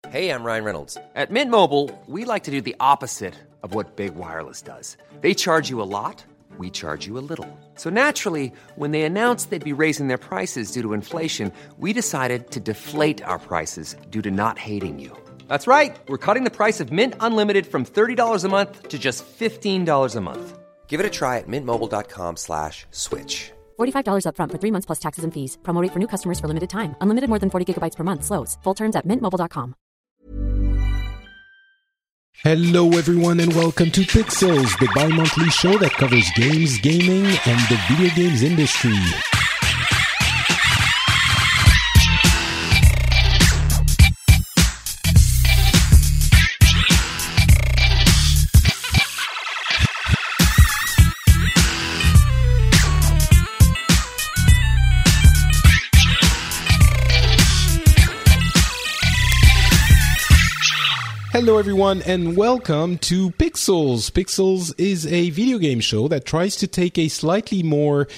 Hey, I'm Ryan Reynolds. At Mint Mobile, we like to do the opposite of what Big Wireless does. They charge you a lot, we charge you a little. So naturally, when they announced they'd be raising their prices due to inflation, we decided to deflate our prices due to not hating you. That's right. We're cutting the price of Mint Unlimited from $30 a month to just $15 a month. Give it a try at mintmobile.com/switch. $45 up front for 3 months plus taxes and fees. Promo rate for new customers for limited time. Unlimited more than 40 gigabytes per month. Slows full terms at mintmobile.com. Hello everyone and welcome to Pixels, the bi-monthly show that covers games, gaming, and the video games industry. Hello everyone and welcome to Pixels. Pixels is a video game show that tries to take a slightly more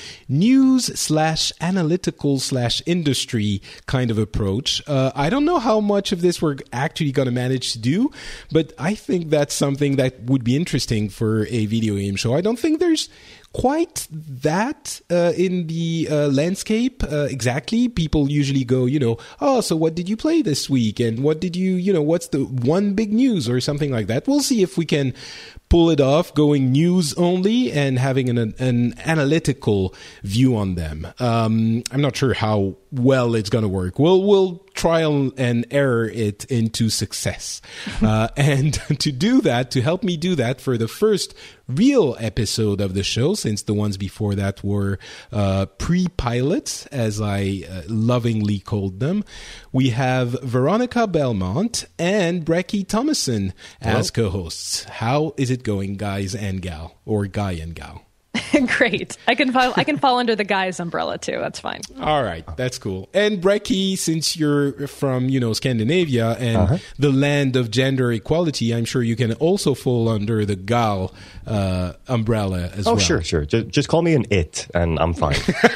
news/analytical/industry kind of approach. I don't know how much of this we're actually going to manage to do, but I think that's something that would be interesting for a video game show. I don't think there's quite that in the landscape exactly. People usually go, oh, so what did you play this week? And what did you, what's the one big news or something like that? We'll see if we can pull it off going news only and having an analytical view on them. I'm not sure how well it's going to work. We'll trial and error it into success. And to help me do that for the first real episode of the show, since the ones before that were pre-pilots, as I lovingly called them, we have Veronica Belmont and Brecky Thomason as co-hosts. How is it going, guys and gal, or guy and gal? Great. I can fall under the guy's umbrella too. That's fine. All right, that's cool. And Brecky, since you're from Scandinavia and the land of gender equality, I'm sure you can also fall under the gal umbrella as well. Oh, sure. Just call me an it, and I'm fine.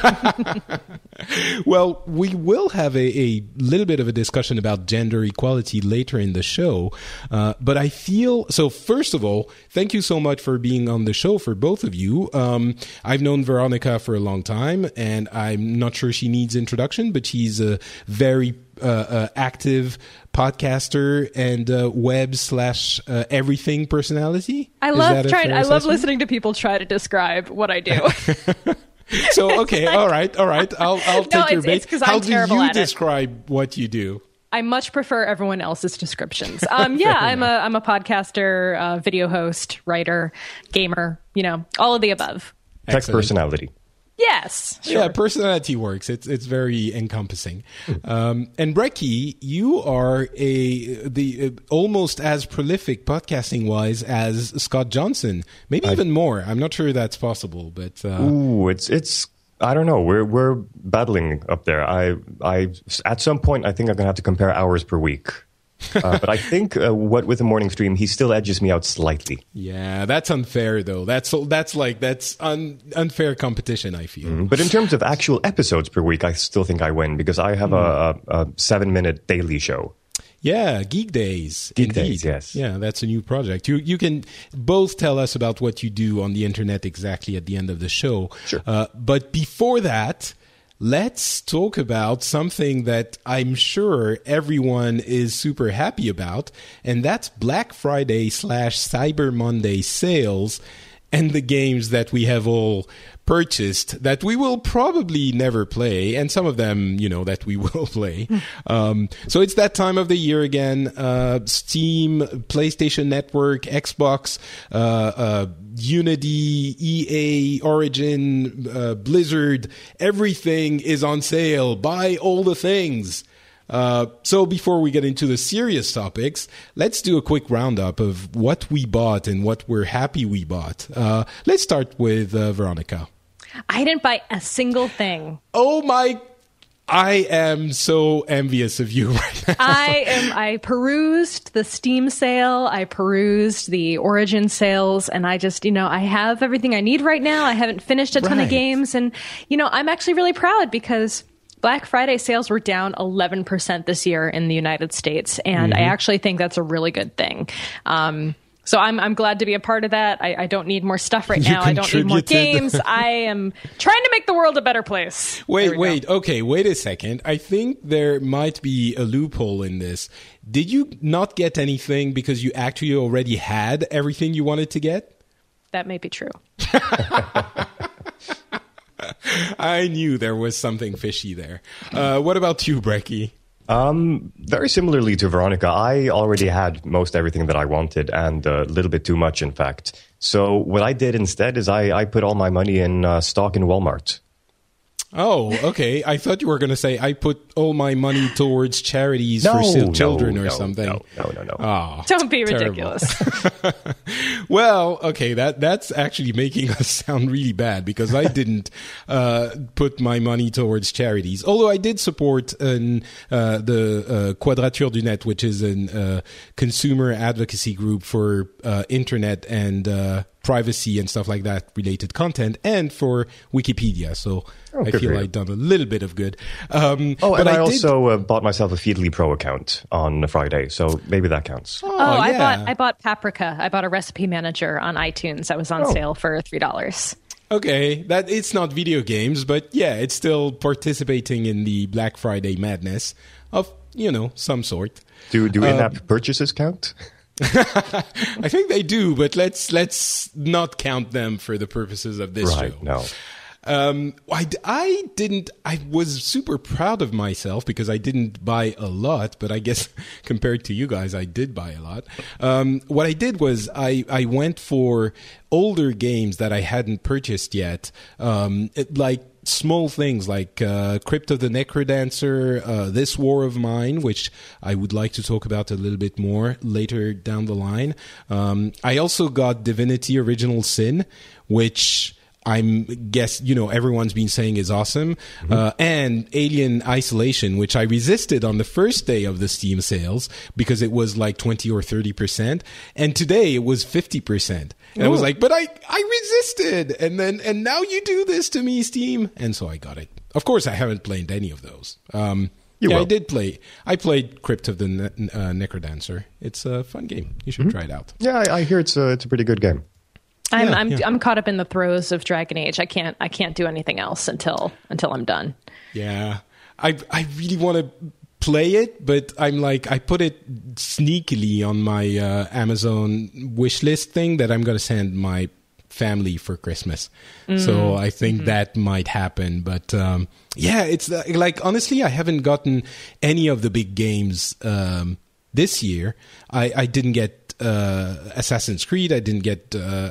Well, we will have a little bit of a discussion about gender equality later in the show. But I feel so. First of all, thank you so much for being on the show for both of you. I've known Veronica for a long time, and I'm not sure she needs introduction, but she's a very active podcaster and web/everything personality. I love listening to people try to describe what I do. So, okay, all right. I'll take your bait. How do you describe what you do? I much prefer everyone else's descriptions. I'm a podcaster, video host, writer, gamer, all of the above. Tech personality. Yes. Sure. Yeah, personality works. It's very encompassing. And Brecky, you are almost as prolific podcasting wise as Scott Johnson, maybe even more. I'm not sure that's possible, but it's I don't know. We're battling up there. I at some point I think I'm gonna have to compare hours per week. But I think what with the morning stream, he still edges me out slightly. Yeah, that's unfair though. That's unfair competition, I feel. But in terms of actual episodes per week, I still think I win because I have a 7-minute daily show. Yeah, Geek Days. Geek Days, yes. Yeah, that's a new project. You can both tell us about what you do on the internet exactly at the end of the show. Sure. But before that, let's talk about something that I'm sure everyone is super happy about, and that's Black Friday / Cyber Monday sales and the games that we have all purchased that we will probably never play, and some of them, that we will play. So it's that time of the year again. Steam, PlayStation Network, Xbox, Unity, EA, Origin, Blizzard, everything is on sale. Buy all the things. So before we get into the serious topics, let's do a quick roundup of what we bought and what we're happy we bought. Let's start with Veronica. I didn't buy a single thing. Oh my I am so envious of you right now. I perused the Steam sale. I perused the Origin sales, and I just, I have everything I need right now. I haven't finished a ton of games, and, I'm actually really proud because Black Friday sales were down 11% this year in the United States, and I actually think that's a really good thing. So I'm glad to be a part of that. I don't need more stuff right now. I don't need more games. I am trying to make the world a better place. Wait a second. I think there might be a loophole in this. Did you not get anything because you actually already had everything you wanted to get? That may be true. I knew there was something fishy there. What about you, Brecky? Very similarly to Veronica, I already had most everything that I wanted, and a little bit too much, in fact. So what I did instead is I put all my money in stock in Walmart. Oh, okay. I thought you were going to say I put all my money towards charities for children or something. No. Oh, don't be ridiculous. Well, okay, that's actually making us sound really bad because I didn't put my money towards charities. Although I did support the Quadrature du Net, which is a consumer advocacy group for internet and privacy and stuff like that related content, and for Wikipedia. So I feel I've done a little bit of good. And I also bought myself a Feedly Pro account on Friday, so maybe that counts. I bought Paprika. I bought a recipe manager on iTunes that was on sale for $3. Okay, that it's not video games, but yeah, it's still participating in the Black Friday madness of, some sort. Do in-app purchases count? I think they do, but let's not count them for the purposes of this show. No. I was super proud of myself because I didn't buy a lot, but I guess compared to you guys, I did buy a lot. What I did was I went for older games that I hadn't purchased yet, like small things like Crypt of the Necrodancer, This War of Mine, which I would like to talk about a little bit more later down the line. I also got Divinity Original Sin, which everyone's been saying is awesome. And Alien Isolation, which I resisted on the first day of the Steam sales because it was like 20 or 30%. And today it was 50%. And I was like, but I resisted. And now you do this to me, Steam. And so I got it. Of course, I haven't played any of those. I did play. I played Crypt of the Necrodancer. It's a fun game. You should try it out. Yeah, I hear it's a pretty good game. I'm caught up in the throes of Dragon Age. I can't do anything else until I'm done. Yeah, I really want to play it, but I'm like, I put it sneakily on my Amazon wish list thing that I'm going to send my family for Christmas. So I think that might happen. But it's like, honestly, I haven't gotten any of the big games this year. I didn't get Assassin's Creed. I didn't get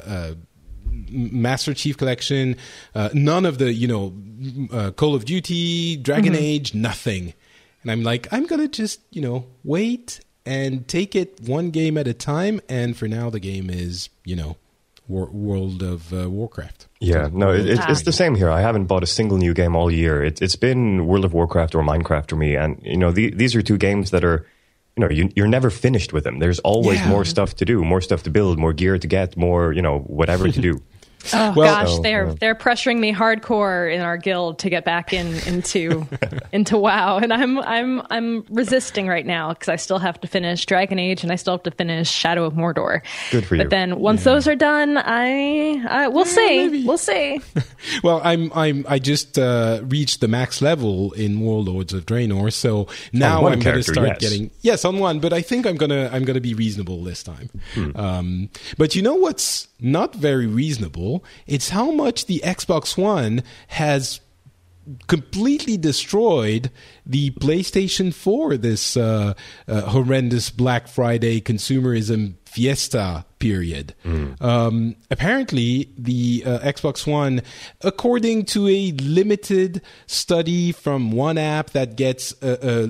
Master Chief Collection. None of the Call of Duty, Dragon Age, nothing. And I'm like, I'm gonna just wait and take it one game at a time. And for now, the game is World of Warcraft. Yeah, no, it's the same here. I haven't bought a single new game all year. It's been World of Warcraft or Minecraft for me. And these are two games that are, you're never finished with them. There's always more stuff to do, more stuff to build, more gear to get, more, whatever to do. Oh gosh, they're pressuring me hardcore in our guild to get back into WoW, and I'm resisting right now because I still have to finish Dragon Age and I still have to finish Shadow of Mordor. Good for you. But then once those are done, we'll see. We'll see. Well, I just reached the max level in Warlords of Draenor, so now I'm going to start getting on one. But I think I'm gonna be reasonable this time. But you know what's not very reasonable? It's how much the Xbox One has completely destroyed the PlayStation 4 this horrendous Black Friday consumerism fiesta period. Apparently, the Xbox One, according to a limited study from one app that gets a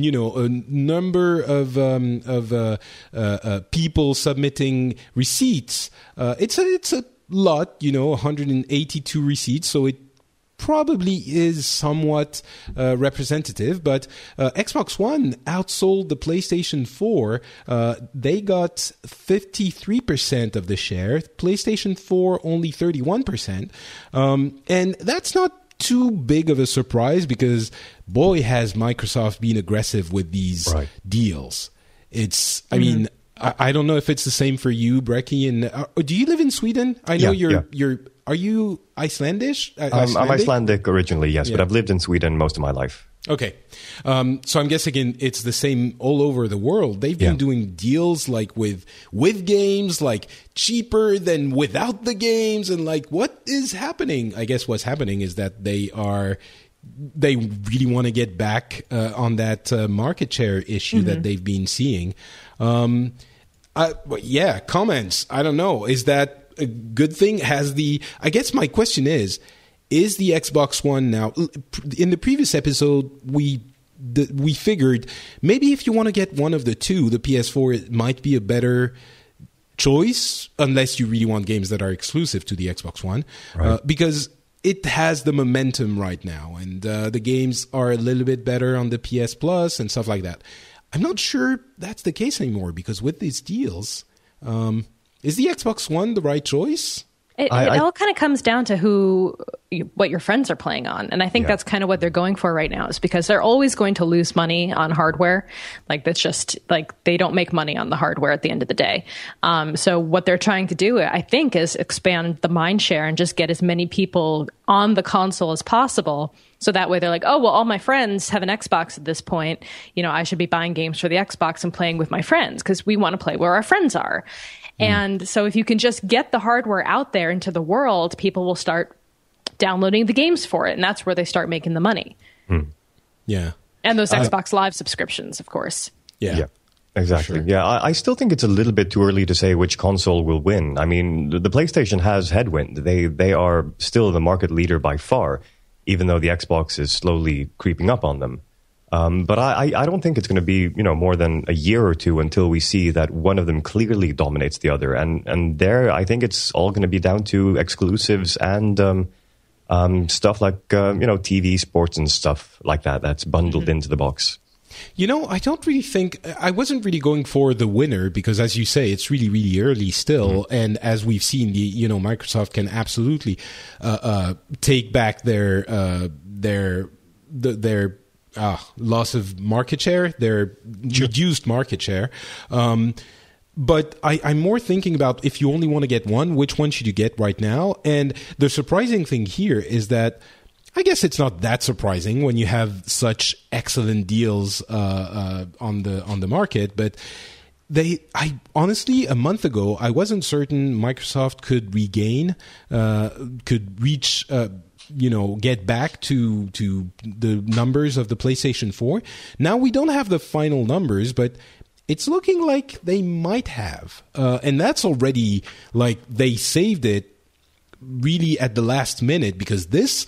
number of people submitting receipts, it's a lot, 182 receipts, so it probably is somewhat representative, but Xbox One outsold the PlayStation 4. They got 53% of the share. PlayStation 4 only 31%. And that's not too big of a surprise because, boy, has Microsoft been aggressive with these deals. It's, I mean, I don't know if it's the same for you, Brecky. And do you live in Sweden? I know you're. Are you Icelandish? I'm Icelandic originally, yes, but I've lived in Sweden most of my life. Okay. So I'm guessing it's the same all over the world. They've been doing deals like with games, like cheaper than without the games. And like, what is happening? I guess what's happening is that they really want to get back on that market share issue that they've been seeing. Comments. I don't know. Is that a good thing? I guess my question is the Xbox One now, in the previous episode, we figured maybe if you want to get one of the two, the PS4 it might be a better choice, unless you really want games that are exclusive to the Xbox One, because it has the momentum right now, and the games are a little bit better on the PS Plus and stuff like that. I'm not sure that's the case anymore, because with these deals, is the Xbox One the right choice? It all kind of comes down to what your friends are playing on. And I think that's kind of what they're going for right now, is because they're always going to lose money on hardware. Like, that's just like, they don't make money on the hardware at the end of the day. So what they're trying to do, I think, is expand the mind share and just get as many people on the console as possible. So that way they're like, oh, well, all my friends have an Xbox at this point. You know, I should be buying games for the Xbox and playing with my friends because we want to play where our friends are. And so if you can just get the hardware out there into the world, people will start downloading the games for it. And that's where they start making the money. Yeah. And those Xbox Live subscriptions, of course. Yeah, exactly. Sure. Yeah, I still think it's a little bit too early to say which console will win. I mean, the PlayStation has headwind. They are still the market leader by far, even though the Xbox is slowly creeping up on them. But I don't think it's going to be, more than a year or two until we see that one of them clearly dominates the other. And there, I think it's all going to be down to exclusives and stuff like, TV, sports and stuff like that. That's bundled into the box. I don't really think, I wasn't really going for the winner because, as you say, it's really, really early still. And as we've seen, Microsoft can absolutely take back their loss of market share, their reduced market share. But I'm more thinking about, if you only want to get one, which one should you get right now? And the surprising thing here is that I guess it's not that surprising when you have such excellent deals on the market, but I honestly, a month ago, I wasn't certain Microsoft could reach get back to the numbers of the PlayStation 4. Now we don't have the final numbers, but it's looking like they might have. And that's already like they saved it really at the last minute, because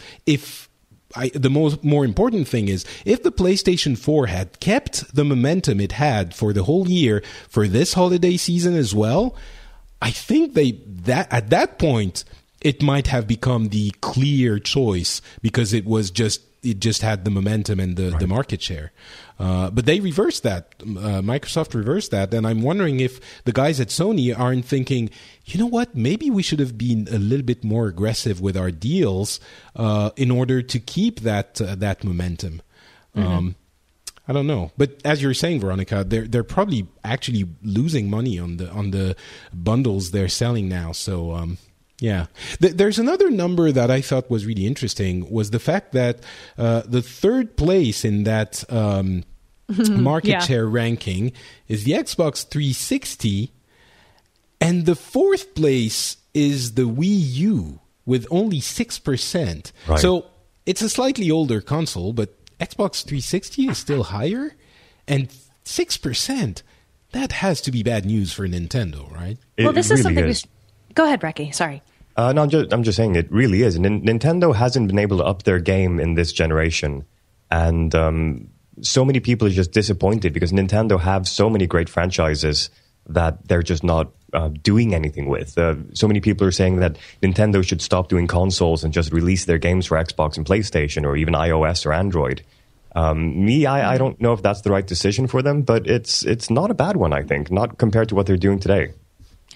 the more important thing is, if the PlayStation 4 had kept the momentum it had for the whole year for this holiday season as well, I think at that point it might have become the clear choice, because it just had the momentum and the market share. But they reversed that. Microsoft reversed that. And I'm wondering if the guys at Sony aren't thinking, you know what, maybe we should have been a little bit more aggressive with our deals in order to keep that momentum. I don't know. But as you're saying, Veronica, they're probably actually losing money on the bundles they're selling now. So, yeah. There's another number that I thought was really interesting, was the fact that the third place in that market share ranking is the Xbox 360, and the fourth place is the Wii U with only 6%. Right. So it's a slightly older console, but Xbox 360 is still higher, and 6%. That has to be bad news for Nintendo, right? Well, this is something we go ahead, Brecky. Sorry. No, I'm just saying it really is. Nintendo hasn't been able to up their game in this generation. And so many people are just disappointed because Nintendo have so many great franchises that they're just not doing anything with. So many people are saying that Nintendo should stop doing consoles and just release their games for Xbox and PlayStation, or even iOS or Android. I don't know if that's the right decision for them, but it's not a bad one, I think, not compared to what they're doing today.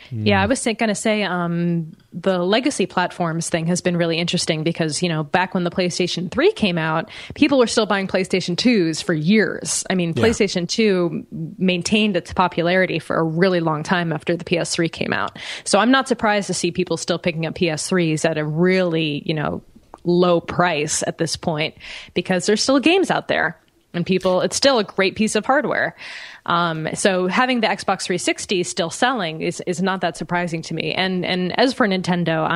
Yeah, I was going to say the legacy platforms thing has been really interesting because, back when the PlayStation 3 came out, people were still buying PlayStation 2s for years. I mean, PlayStation 2 maintained its popularity for a really long time after the PS3 came out. So I'm not surprised to see people still picking up PS3s at a really, low price at this point because there's still games out there and it's still a great piece of hardware. So having the Xbox 360 still selling is not that surprising to me. And as for Nintendo,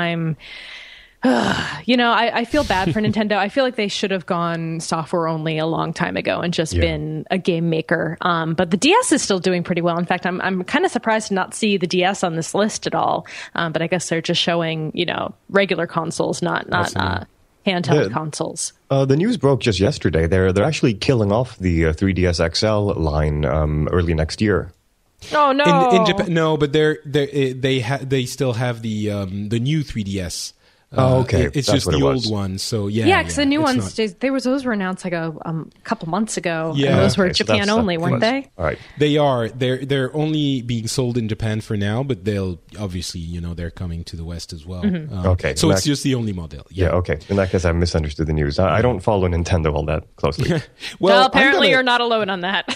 I feel bad for Nintendo. I feel like they should have gone software only a long time ago and just been a game maker. But the DS is still doing pretty well. In fact, I'm kind of surprised to not see the DS on this list at all. But I guess they're just showing, regular consoles, not handheld consoles. The news broke just yesterday. They're actually killing off the 3DS XL line early next year. Oh no! In Japan, no, but they still have the new 3DS. Okay. It's just the old one. So because the new ones, those were announced like a couple months ago. Yeah, and those were Japan only, weren't they? All right. They are. They're only being sold in Japan for now, but they'll obviously, they're coming to the West as well. Mm-hmm. Okay. So it's just the only model. Yeah. Okay. In that case, I misunderstood the news. I don't follow Nintendo all that closely. well, apparently you're not alone on that.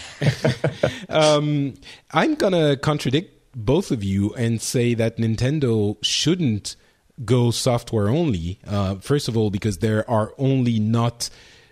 I'm gonna contradict both of you and say that Nintendo shouldn't go software only. First of all, because there are only not,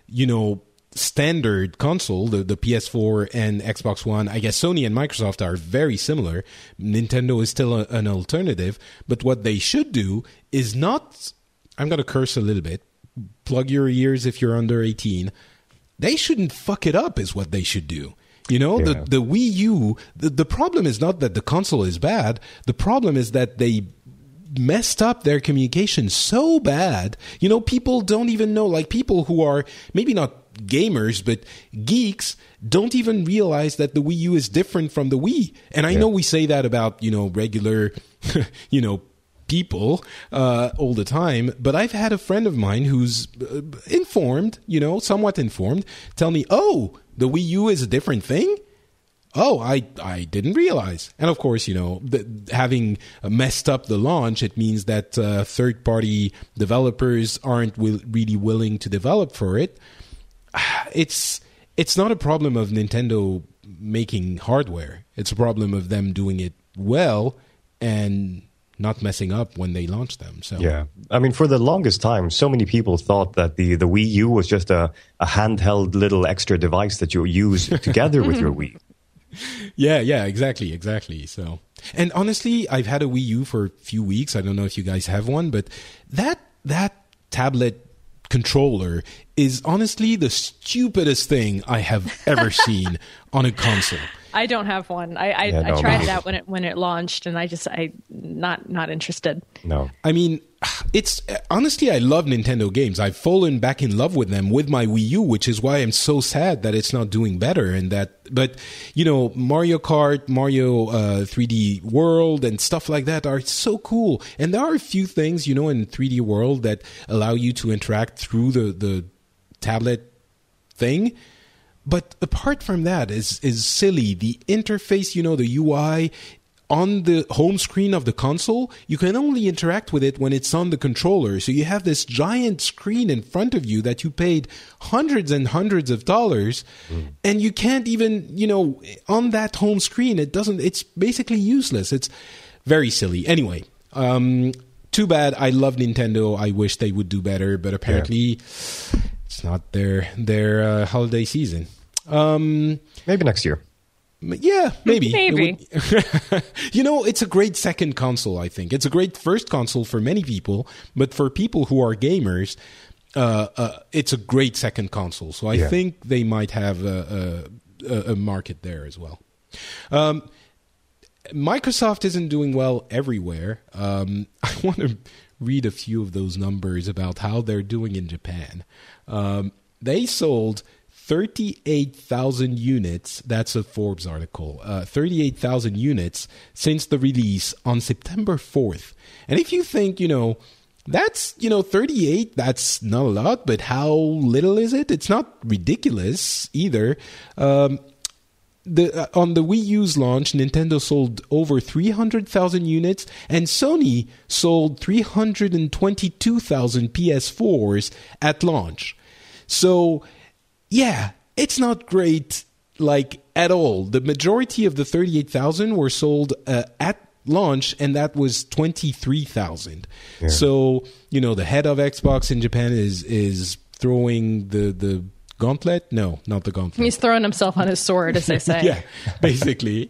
standard console, the PS4 and Xbox One. I guess Sony and Microsoft are very similar. Nintendo is still an alternative. But what they should do is not, I'm going to curse a little bit, plug your ears if you're under 18. They shouldn't fuck it up is what they should do. The Wii U, the problem is not that the console is bad. The problem is that they messed up their communication so bad. People don't even know, like people who are maybe not gamers, but geeks don't even realize that the Wii U is different from the Wii. And I know we say that about, regular, people all the time, but I've had a friend of mine who's informed, somewhat informed, tell me, oh, the Wii U is a different thing? Oh, I didn't realize. And of course, having messed up the launch, it means that third-party developers aren't really willing to develop for it. It's not a problem of Nintendo making hardware. It's a problem of them doing it well and not messing up when they launch them. So yeah, I mean, for the longest time, so many people thought that the Wii U was just a handheld little extra device that you use together with your Wii. Yeah, exactly. So, and honestly, I've had a Wii U for a few weeks. I don't know if you guys have one, but that tablet controller is honestly the stupidest thing I have ever seen on a console. I don't have one. I tried it out when it launched, and I'm not interested. No, I mean, it's honestly, I love Nintendo games. I've fallen back in love with them with my Wii U, which is why I'm so sad that it's not doing better. But Mario Kart, Mario 3D World, and stuff like that are so cool. And there are a few things, in 3D World that allow you to interact through the tablet thing. But apart from that, is silly. The interface, the UI on the home screen of the console, you can only interact with it when it's on the controller. So you have this giant screen in front of you that you paid hundreds and hundreds of dollars, and you can't even, on that home screen, it's basically useless. It's very silly. Anyway, too bad. I love Nintendo. I wish they would do better, but apparently it's not their holiday season. Maybe next year. Yeah, maybe. It's a great second console, I think. It's a great first console for many people, but for people who are gamers, it's a great second console. So I think they might have a market there as well. Microsoft isn't doing well everywhere. I want to read a few of those numbers about how they're doing in Japan. They sold 38,000 units. That's a Forbes article. 38,000 units since the release on September 4th. And if you think, that's, 38, that's not a lot, but how little is it? It's not ridiculous either. on the Wii U's launch, Nintendo sold over 300,000 units, and Sony sold 322,000 PS4s at launch. So, yeah, it's not great, like, at all. The majority of the 38,000 were sold at launch, and that was 23,000. Yeah. So, the head of Xbox in Japan is throwing the gauntlet? No, not the gauntlet. He's throwing himself on his sword, as they say. Yeah, basically.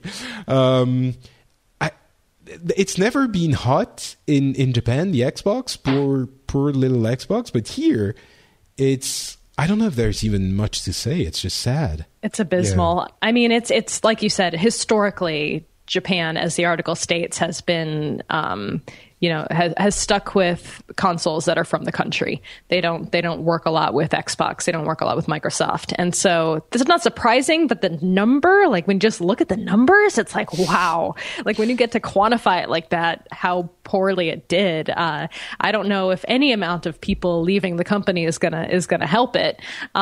It's never been hot in Japan, the Xbox, poor little Xbox, but here I don't know if there's even much to say. It's just sad. It's abysmal. Yeah. I mean, it's like you said, historically, Japan, as the article states, has been, has stuck with consoles that are from the country. They don't work a lot with Xbox. They don't work a lot with Microsoft. And so this is not surprising, but the number, like when you just look at the numbers, it's like, wow. Like when you get to quantify it like that, how poorly it did. I don't know if any amount of people leaving the company is gonna help it.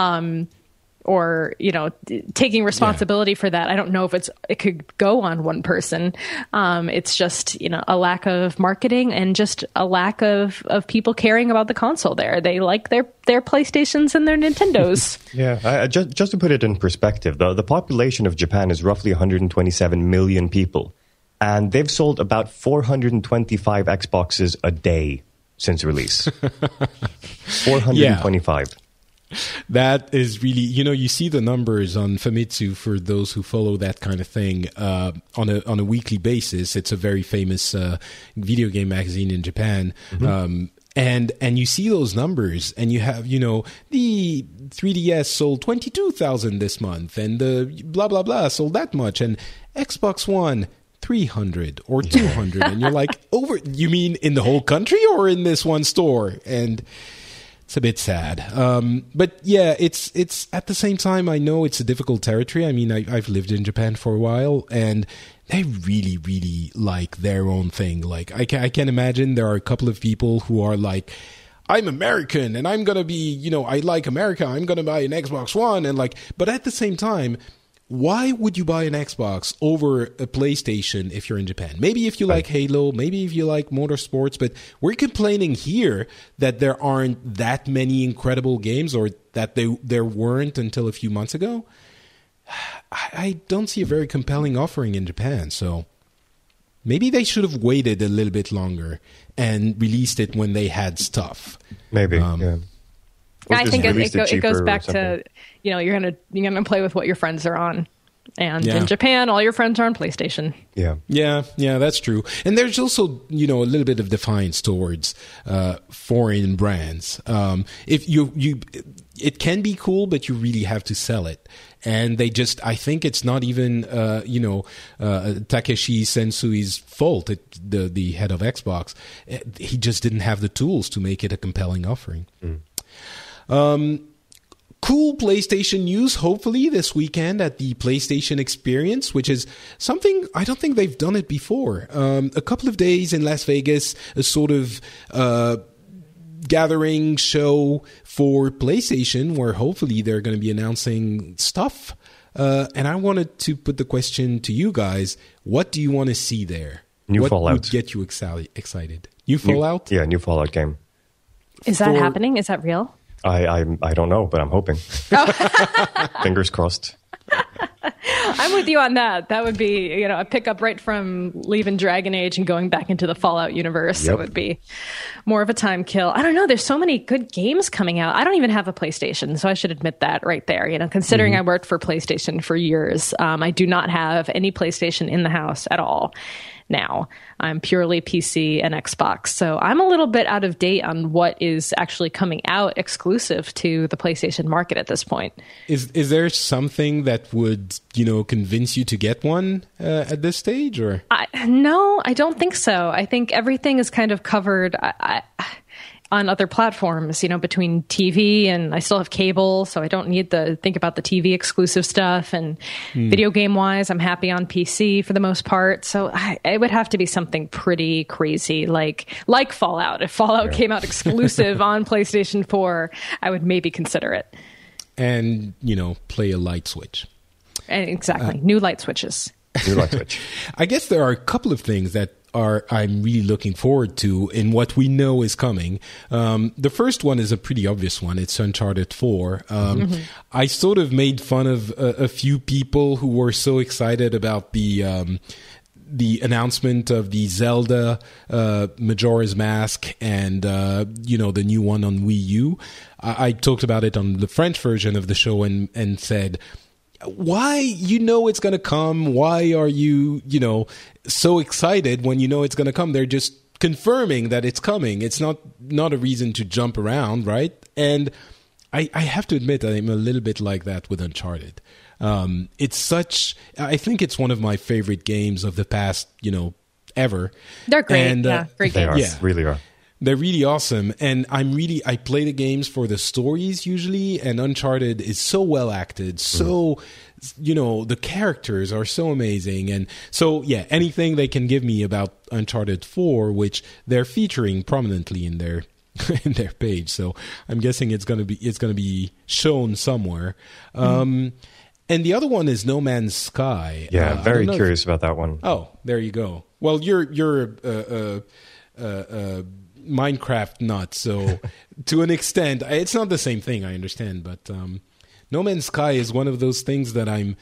Or taking responsibility for that. I don't know if it could go on one person. It's just a lack of marketing and just a lack of people caring about the console. They like their PlayStations and their Nintendos. Yeah, just to put it in perspective, the population of Japan is roughly 127 million people, and they've sold about 425 Xboxes a day since release. 425. Yeah. That is really, you see the numbers on Famitsu for those who follow that kind of thing on a weekly basis. It's a very famous video game magazine in Japan. Mm-hmm. And you see those numbers, and you have, the 3DS sold 22,000 this month, and the blah, blah, blah sold that much, and Xbox One 300 or 200. And you're like, you mean in the whole country or in this one store? And it's a bit sad. But yeah, it's at the same time, I know it's a difficult territory. I mean, I've lived in Japan for a while, and they really, really like their own thing. Like, I can imagine there are a couple of people who are like, I'm American, and I'm going to be, I like America, I'm going to buy an Xbox One, and but at the same time, why would you buy an Xbox over a PlayStation if you're in Japan? Maybe if you like Halo, maybe if you like motorsports, but we're complaining here that there aren't that many incredible games, or that there weren't until a few months ago. I don't see a very compelling offering in Japan, so maybe they should have waited a little bit longer and released it when they had stuff. Maybe, yeah. I think it goes back to, you're gonna play with what your friends are on, and in Japan, all your friends are on PlayStation. Yeah, that's true. And there's also a little bit of defiance towards foreign brands. If it can be cool, but you really have to sell it. And I think it's not even Takeshi Sensui's fault. The head of Xbox, he just didn't have the tools to make it a compelling offering. Cool PlayStation news, hopefully, this weekend at the PlayStation Experience, which is something I don't think they've done it before. A couple of days in Las Vegas, a sort of gathering show for PlayStation, where hopefully they're going to be announcing stuff. And I wanted to put the question to you guys: what do you want to see there? New Fallout. What would get you excited? New Fallout? New Fallout game. Is that happening? Is that real? I don't know, but I'm hoping. Fingers crossed. I'm with you on that. That would be, a pickup right from leaving Dragon Age and going back into the Fallout universe. Yep. It would be more of a time kill. I don't know. There's so many good games coming out. I don't even have a PlayStation, so I should admit that right there. Considering I worked for PlayStation for years, I do not have any PlayStation in the house at all. Now I'm purely PC and Xbox, so I'm a little bit out of date on what is actually coming out exclusive to the PlayStation market at this point. Is there something that would convince you to get one at this stage, or no? I don't think so. I think everything is kind of covered on other platforms, between TV, and I still have cable, so I don't need to think about the TV exclusive stuff. And video game wise, I'm happy on PC for the most part. So it would have to be something pretty crazy, like Fallout. If Fallout came out exclusive on PlayStation 4, I would maybe consider it. And, play a light switch. Exactly. New light switches. New light switch. I guess there are a couple of things that I'm really looking forward to in what we know is coming. The first one is a pretty obvious one. It's Uncharted 4. I sort of made fun of a few people who were so excited about the announcement of the Zelda Majora's Mask and the new one on Wii U. I talked about it on the French version of the show and said, why it's going to come? Why are you so excited when it's going to come? They're just confirming that it's coming. It's not a reason to jump around, right? And I have to admit I'm a little bit like that with Uncharted. I think it's one of my favorite games of the past, ever. They're great. And, great they games. Really are. They're really awesome. And I play the games for the stories usually, and Uncharted is so well acted, so, the characters are so amazing. And so, yeah, anything they can give me about Uncharted 4, which they're featuring prominently in their in their page. So I'm guessing it's gonna be shown somewhere. And the other one is No Man's Sky. Yeah, very curious about that one. Oh, there you go. Well, you're Minecraft nut, so to an extent, it's not the same thing, I understand, but No Man's Sky is one of those things that I'm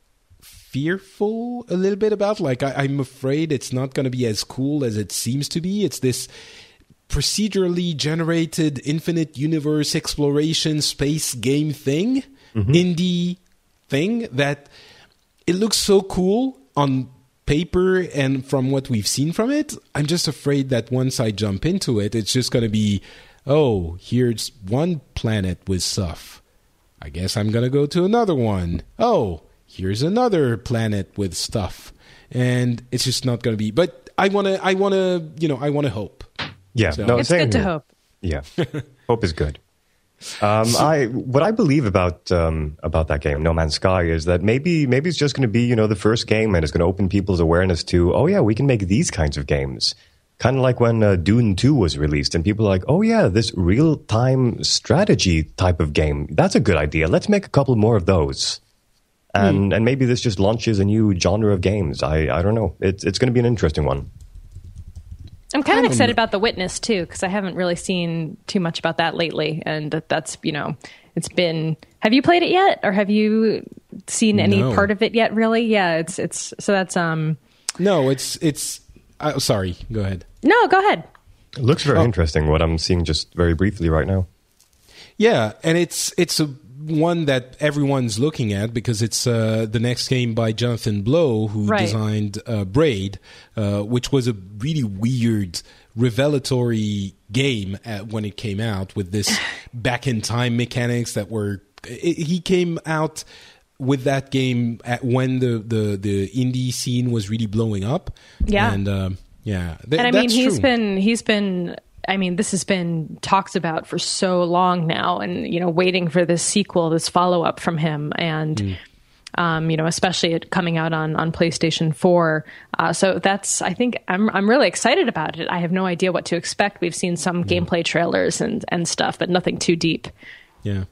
fearful a little bit about. Like, I'm afraid it's not going to be as cool as it seems to be. It's this procedurally generated infinite universe exploration space game thing, indie thing, that it looks so cool on paper and from what we've seen from it. I'm just afraid that once I jump into it, it's just going to be, oh, here's one planet with stuff. I guess I'm going to go to another one. Oh, here's another planet with stuff. And it's just not going to be, but I want to hope. Yeah, So- no, It's same good to here. hope. Yeah, hope is good. What I believe about that game, No Man's Sky, is that maybe it's just going to be the first game, and it's going to open people's awareness to, oh yeah, we can make these kinds of games. Kind of like when Dune 2 was released, and people are like, oh yeah, this real time strategy type of game, that's a good idea. Let's make a couple more of those. And maybe this just launches a new genre of games. I don't know. It's going to be an interesting one. I'm kind of excited about The Witness, too, because I haven't really seen too much about that lately. And that's, it's been... Have you played it yet? Or have you seen any part of it yet, really? Yeah, it's... So that's... No, it's sorry, go ahead. No, go ahead. It looks very interesting, what I'm seeing just very briefly right now. Yeah, and it's a one that everyone's looking at because it's the next game by Jonathan Blow, who designed Braid, which was a really weird, revelatory game when it came out, with this back-in-time mechanics that were... He came out with that game when the indie scene was really blowing up. Yeah. And And I mean, he's been... I mean, this has been talked about for so long now, and, waiting for this sequel, this follow-up from him, and, especially it coming out on PlayStation 4. So that's, I think, I'm really excited about it. I have no idea what to expect. We've seen some gameplay trailers and stuff, but nothing too deep. Yeah.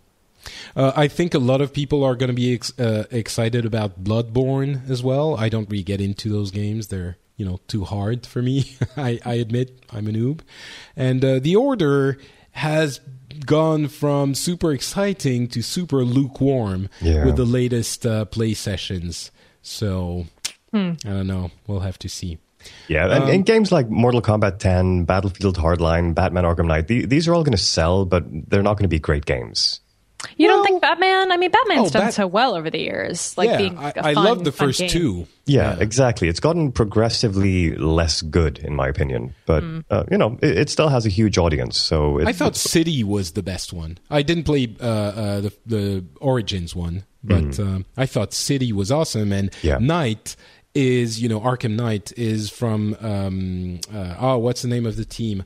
I think a lot of people are going to be excited about Bloodborne as well. I don't really get into those games. They're too hard for me. I admit I'm a noob. And The Order has gone from super exciting to super lukewarm with the latest play sessions. So, I don't know. We'll have to see. Yeah, and games like Mortal Kombat 10, Battlefield Hardline, Batman Arkham Knight, these are all going to sell, but they're not going to be great games. You don't think Batman? I mean, Batman's done so well over the years. Like, being a fun, I love the first game. two. Yeah, exactly. It's gotten progressively less good, in my opinion. But, it still has a huge audience. So I thought City was the best one. I didn't play the Origins one, but I thought City was awesome. And Knight is, Arkham Knight is from, what's the name of the team?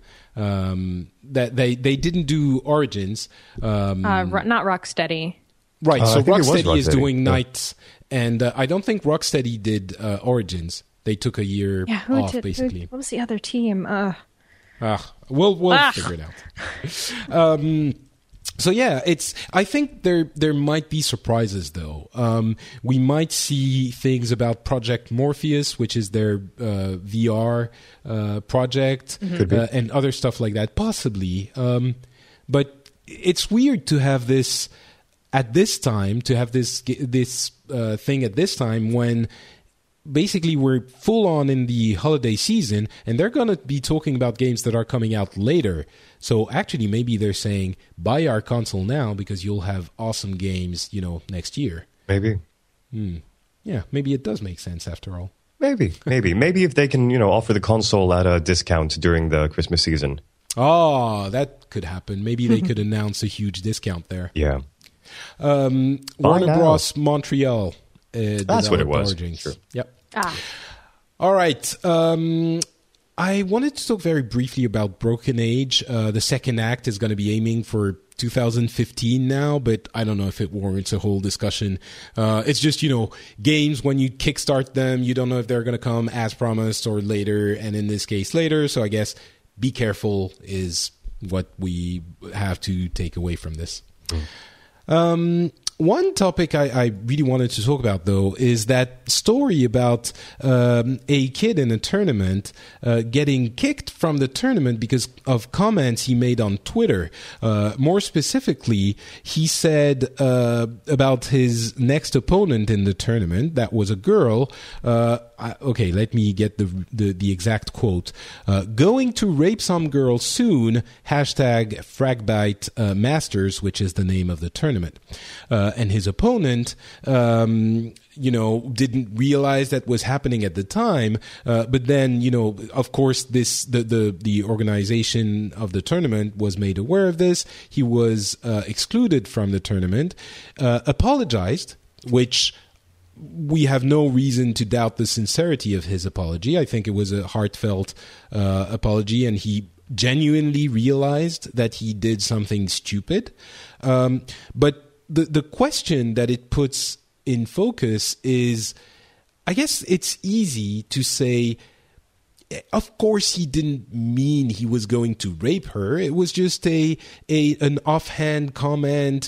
That they didn't do Origins. Not Rocksteady. Right, so Rocksteady is doing yeah. Knights, and I don't think Rocksteady did Origins. They took a year off, basically. What was the other team? We'll figure it out. So yeah, I think there might be surprises though. We might see things about Project Morpheus, which is their VR project, and other stuff like that, possibly. But it's weird to have this at this time, to have this thing at this time when basically we're full on in the holiday season, and they're going to be talking about games that are coming out later. So actually, maybe they're saying, buy our console now because you'll have awesome games, next year. Maybe. Yeah, maybe it does make sense after all. Maybe if they can, offer the console at a discount during the Christmas season. Oh, that could happen. Maybe they could announce a huge discount there. Yeah. Warner Bros. Montreal. That's what it was. Sure. Yep. All right. I wanted to talk very briefly about Broken Age. The second act is going to be aiming for 2015 now, but I don't know if it warrants a whole discussion. It's just, games, when you kickstart them, you don't know if they're going to come as promised or later, and in this case, later. So I guess be careful is what we have to take away from this. One topic I really wanted to talk about, though, is that story about a kid in a tournament getting kicked from the tournament because of comments he made on Twitter. More specifically, he said about his next opponent in the tournament, that was a girl. Okay, let me get the exact quote. Going to rape some girl soon, hashtag Fragbite Masters, which is the name of the tournament. And his opponent, didn't realize that was happening at the time. But then, of course, the organization of the tournament was made aware of this. He was excluded from the tournament, apologized, which we have no reason to doubt the sincerity of his apology. I think it was a heartfelt apology, and he genuinely realized that he did something stupid. But the question that it puts in focus is, I guess it's easy to say, of course he didn't mean he was going to rape her. It was just an offhand comment,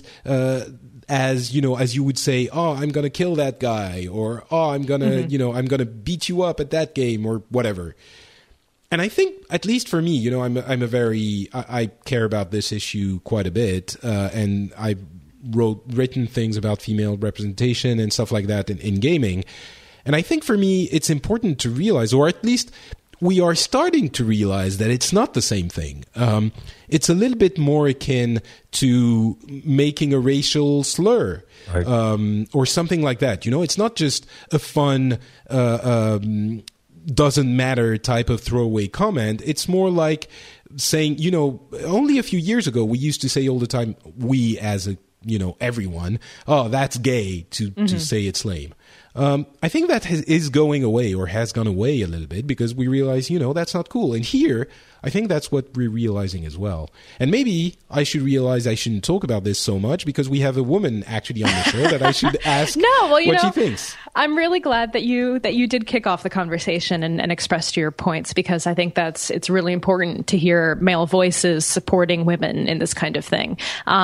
as you would say, oh, I'm going to kill that guy, or oh, I'm going to, I'm going to beat you up at that game, or whatever. And I think, at least for me, I care about this issue quite a bit, and I've written things about female representation and stuff like that in gaming. And I think for me, it's important to realize, or at least we are starting to realize, that it's not the same thing. It's a little bit more akin to making a racial slur, right, or something like that. It's not just a fun, doesn't matter type of throwaway comment. It's more like saying, only a few years ago, we used to say all the time, we as a, everyone, oh, that's gay, to say it's lame. I think that is going away, or has gone away a little bit, because we realize, that's not cool. And here, I think that's what we're realizing as well. And maybe I should realize I shouldn't talk about this so much, because we have a woman actually on the show that I should ask what she thinks. I'm really glad that you did kick off the conversation and expressed your points, because I think it's really important to hear male voices supporting women in this kind of thing.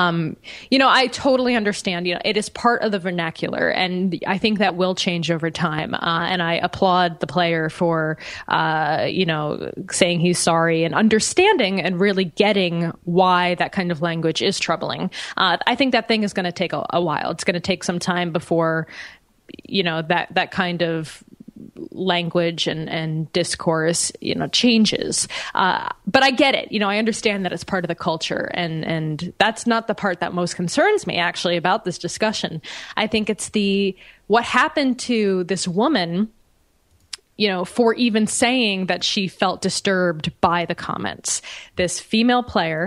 I totally understand, it is part of the vernacular, and I think that will change over time. And I applaud the player for, saying he's sorry and understanding and really getting why that kind of language is troubling. I think that thing is going to take a while. It's going to take some time before, that kind of language and discourse, changes. But I get it. I understand that it's part of the culture, and that's not the part that most concerns me actually about this discussion. I think it's what happened to this woman, for even saying that she felt disturbed by the comments. This female player,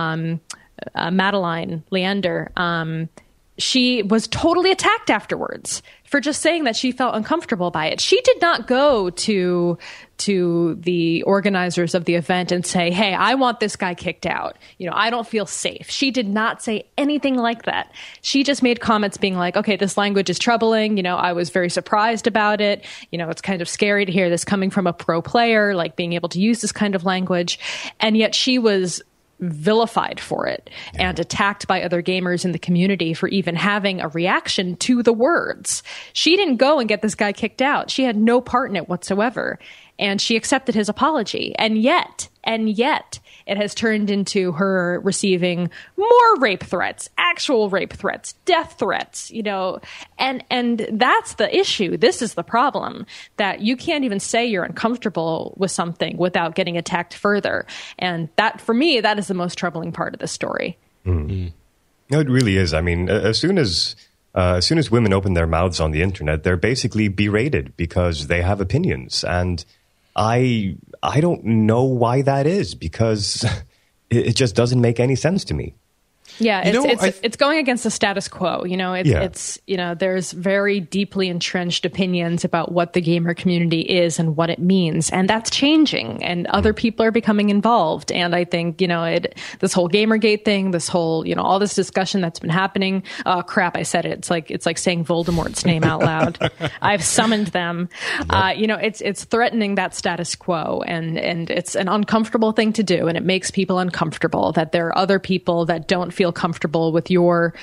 Madeline Leander, she was totally attacked afterwards for just saying that she felt uncomfortable by it. She did not go to the organizers of the event and say, hey, I want this guy kicked out. I don't feel safe. She did not say anything like that. She just made comments being like, okay, this language is troubling. I was very surprised about it. It's kind of scary to hear this coming from a pro player, like being able to use this kind of language. And yet she was vilified for it and attacked by other gamers in the community for even having a reaction to the words. She didn't go and get this guy kicked out. She had no part in it whatsoever. And she accepted his apology. And yet, it has turned into her receiving more rape threats, actual rape threats, death threats, and that's the issue. This is the problem, that you can't even say you're uncomfortable with something without getting attacked further. And that, for me, that is the most troubling part of the story. Mm-hmm. No, it really is. I mean, as soon as women open their mouths on the internet, they're basically berated because they have opinions. And I don't know why that is, because it just doesn't make any sense to me. Yeah, it's going against the status quo. It's there's very deeply entrenched opinions about what the gamer community is and what it means, and that's changing. And other people are becoming involved. And I think this whole Gamergate thing, this whole all this discussion that's been happening. Oh crap! I said it. It's like saying Voldemort's name out loud. I've summoned them. Yep. It's threatening that status quo, and it's an uncomfortable thing to do, and it makes people uncomfortable that there are other people that don't feel comfortable with your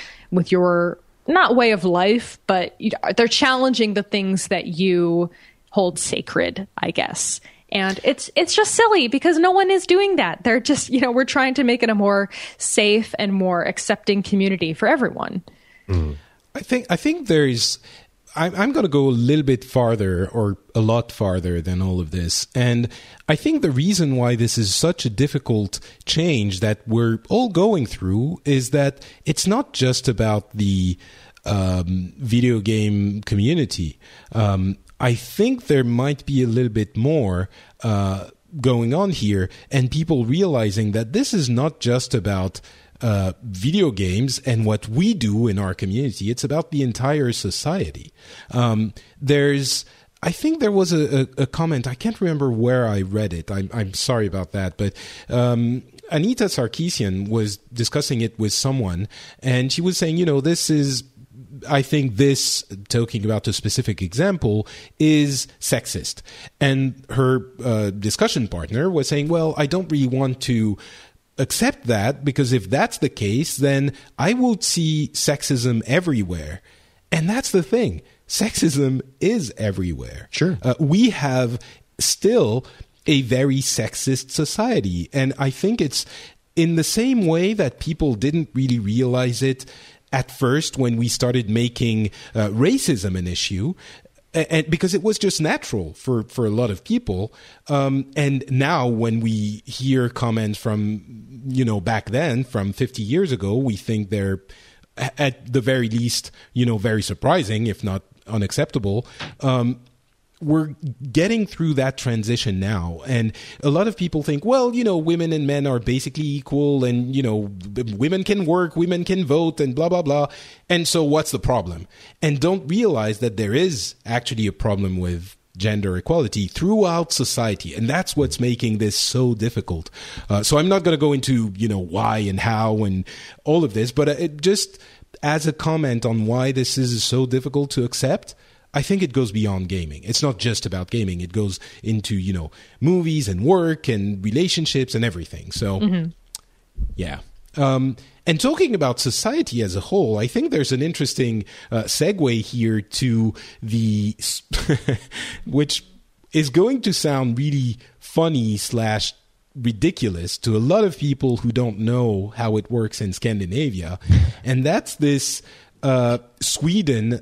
not way of life, but they're challenging the things that you hold sacred, I guess. And it's just silly because no one is doing that. They're just, we're trying to make it a more safe and more accepting community for everyone. Mm. I think there's I'm going to go a little bit farther, or a lot farther than all of this. And I think the reason why this is such a difficult change that we're all going through is that it's not just about the video game community. I think there might be a little bit more going on here, and people realizing that this is not just about video games and what we do in our community. It's about the entire society. I think there was a comment, I can't remember where I read it. I'm sorry about that, but Anita Sarkeesian was discussing it with someone, and she was saying, I think this, talking about a specific example, is sexist. And her discussion partner was saying, well, I don't really want to accept that, because if that's the case, then I will see sexism everywhere. And that's the thing. Sexism is everywhere. Sure. We have still a very sexist society. And I think it's in the same way that people didn't really realize it at first when we started making racism an issue. And because it was just natural for a lot of people. And now when we hear comments from, back then, from 50 years ago, we think they're at the very least, very surprising, if not unacceptable. We're getting through that transition now. And a lot of people think, well, women and men are basically equal, and, women can work, women can vote, and blah, blah, blah. And so what's the problem? And don't realize that there is actually a problem with gender equality throughout society. And that's what's making this so difficult. So I'm not going to go into, why and how and all of this, but it just as a comment on why this is so difficult to accept, I think it goes beyond gaming. It's not just about gaming. It goes into, movies and work and relationships and everything. So, yeah. And talking about society as a whole, I think there's an interesting segue here to the, which is going to sound really funny / ridiculous to a lot of people who don't know how it works in Scandinavia. And that's this Swedish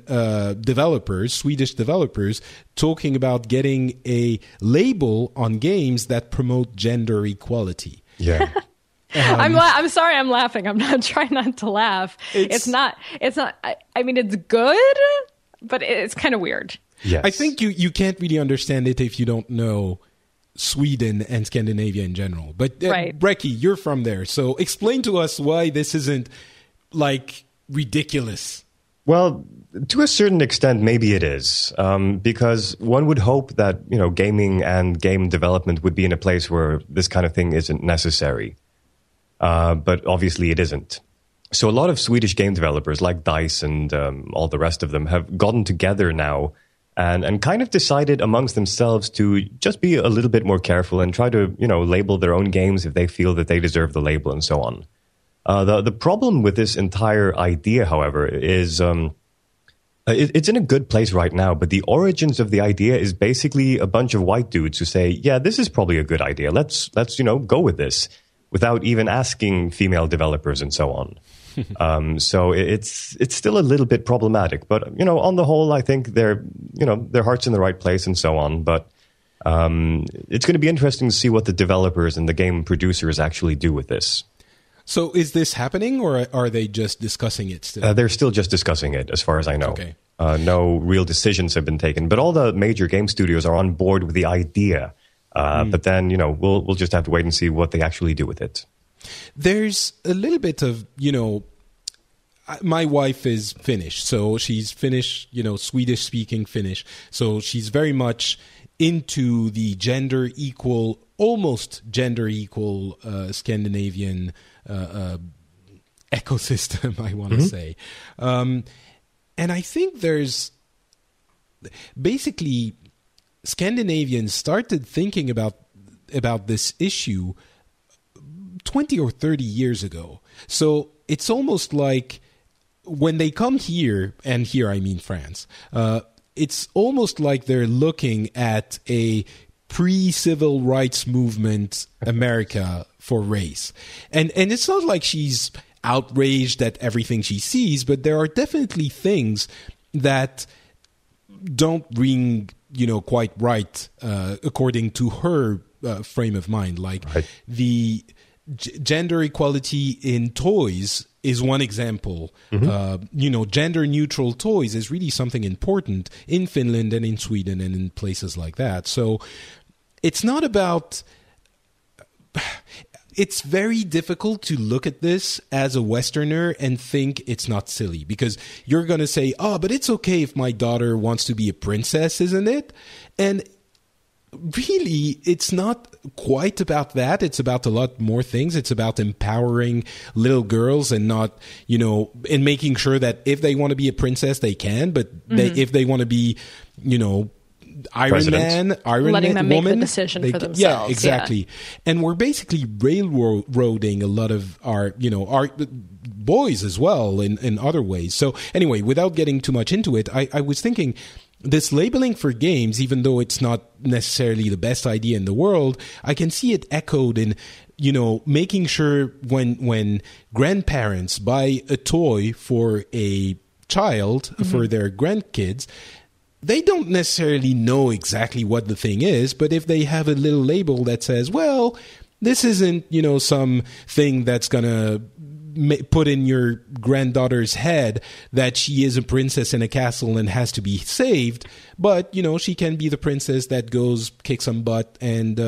developers talking about getting a label on games that promote gender equality. Yeah. I'm sorry, I'm laughing. I'm not trying not to laugh. It's not, I mean, it's good, but it's kind of weird. Yes. I think you can't really understand it if you don't know Sweden and Scandinavia in general. But right. Brecky, you're from there. So explain to us why this isn't ridiculous. Well, to a certain extent, maybe it is, because one would hope that, gaming and game development would be in a place where this kind of thing isn't necessary. But obviously it isn't. So a lot of Swedish game developers like DICE and all the rest of them have gotten together now and kind of decided amongst themselves to just be a little bit more careful and try to, label their own games if they feel that they deserve the label and so on. The problem with this entire idea, however, is it's in a good place right now, but the origins of the idea is basically a bunch of white dudes who say, yeah, this is probably a good idea. Let's go with this without even asking female developers and so on. So it's still a little bit problematic, but on the whole, I think their heart's in the right place and so on. But it's going to be interesting to see what the developers and the game producers actually do with this. So is this happening, or are they just discussing it still? They're still just discussing it, as far as I know. Okay. No real decisions have been taken, but all the major game studios are on board with the idea. But then, we'll just have to wait and see what they actually do with it. There's a little bit of, my wife is Finnish, so she's Finnish, Swedish-speaking Finnish. So she's very much into the almost gender equal Scandinavian ecosystem, I want to say. And I think there's basically Scandinavians started thinking about this issue 20 or 30 years ago. So it's almost like when they come here, and here I mean France, it's almost like they're looking at a pre-civil rights movement America for race. And it's not like she's outraged at everything she sees, but there are definitely things that don't ring, quite right according to her frame of mind. Like the gender equality in toys is one example. Gender neutral toys is really something important in Finland and in Sweden and in places like that. So it's not about... It's very difficult to look at this as a Westerner and think it's not silly, because you're going to say, but it's okay if my daughter wants to be a princess, isn't it? And really, it's not quite about that. It's about a lot more things. It's about empowering little girls and not, and making sure that if they want to be a princess, they can, but if they want to be, Iron Man, letting them woman, make the decision for themselves. Yeah, exactly. Yeah. And we're basically railroading a lot of our boys as well in other ways. So anyway, without getting too much into it, I was thinking this labeling for games, even though it's not necessarily the best idea in the world, I can see it echoed in, making sure when grandparents buy a toy for a child, for their grandkids, they don't necessarily know exactly what the thing is, but if they have a little label that says, well, this isn't, some thing that's going to put in your granddaughter's head that she is a princess in a castle and has to be saved, but, she can be the princess that goes kick some butt and,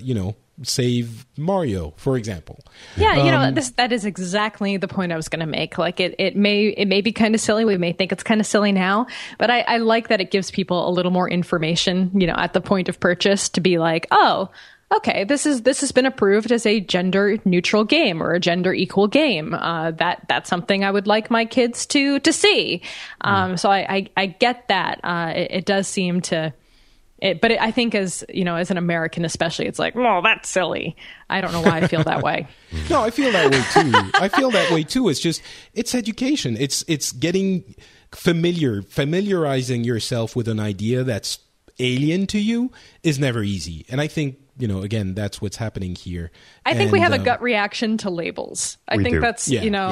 save Mario, for example. Yeah, that is exactly the point I was going to make. Like it may be kind of silly. We may think it's kind of silly now, but I like that it gives people a little more information, at the point of purchase to be like, oh, okay, this has been approved as a gender neutral game or a gender equal game. That's something I would like my kids to see. So I get that. It does seem to. But I think as an American especially, it's like, well, that's silly. I don't know why I feel that way. No, I feel that way too. It's education. It's getting familiarizing yourself with an idea that's alien to you is never easy. And I think, again, that's what's happening here. I think we have a gut reaction to labels. I think that's,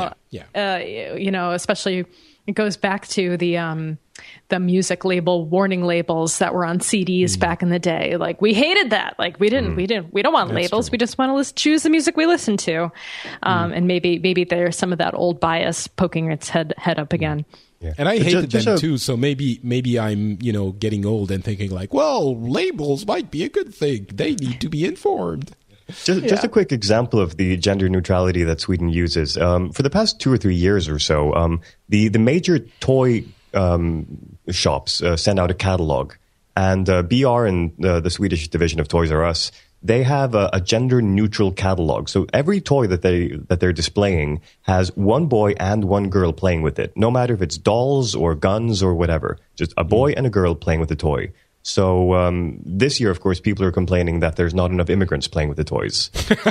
especially it goes back to the music label warning labels that were on CDs back in the day. Like we hated that. Like we don't want that's labels. True. We just want to choose the music we listen to. And maybe there's some of that old bias poking its head up again. Yeah. And I hated them too. So maybe I'm, getting old and thinking like, well, labels might be a good thing. They need to be informed. Just a quick example of the gender neutrality that Sweden uses. For the past 2 or 3 years or so, the major toy shops send out a catalog, And BR and the Swedish division of Toys R Us, they have a gender-neutral catalog. So every toy that they're displaying has one boy and one girl playing with it, no matter if it's dolls or guns or whatever. Just a boy and a girl playing with the toy. So this year, of course, people are complaining that there's not enough immigrants playing with the toys.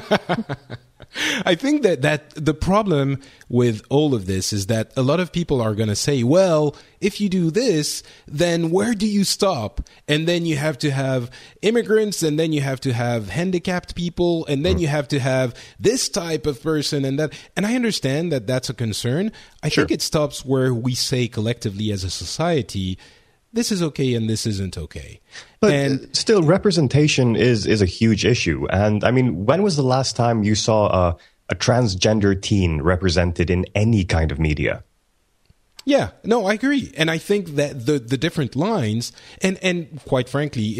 I think that the problem with all of this is that a lot of people are going to say, well, if you do this, then where do you stop? And then you have to have immigrants, and then you have to have handicapped people, and then you have to have this type of person and that. And I understand that that's a concern. I think it stops where we say collectively as a society, this is okay and this isn't okay. But still, representation is a huge issue. And I mean, when was the last time you saw a transgender teen represented in any kind of media? Yeah, no, I agree. And I think that the different lines and quite frankly,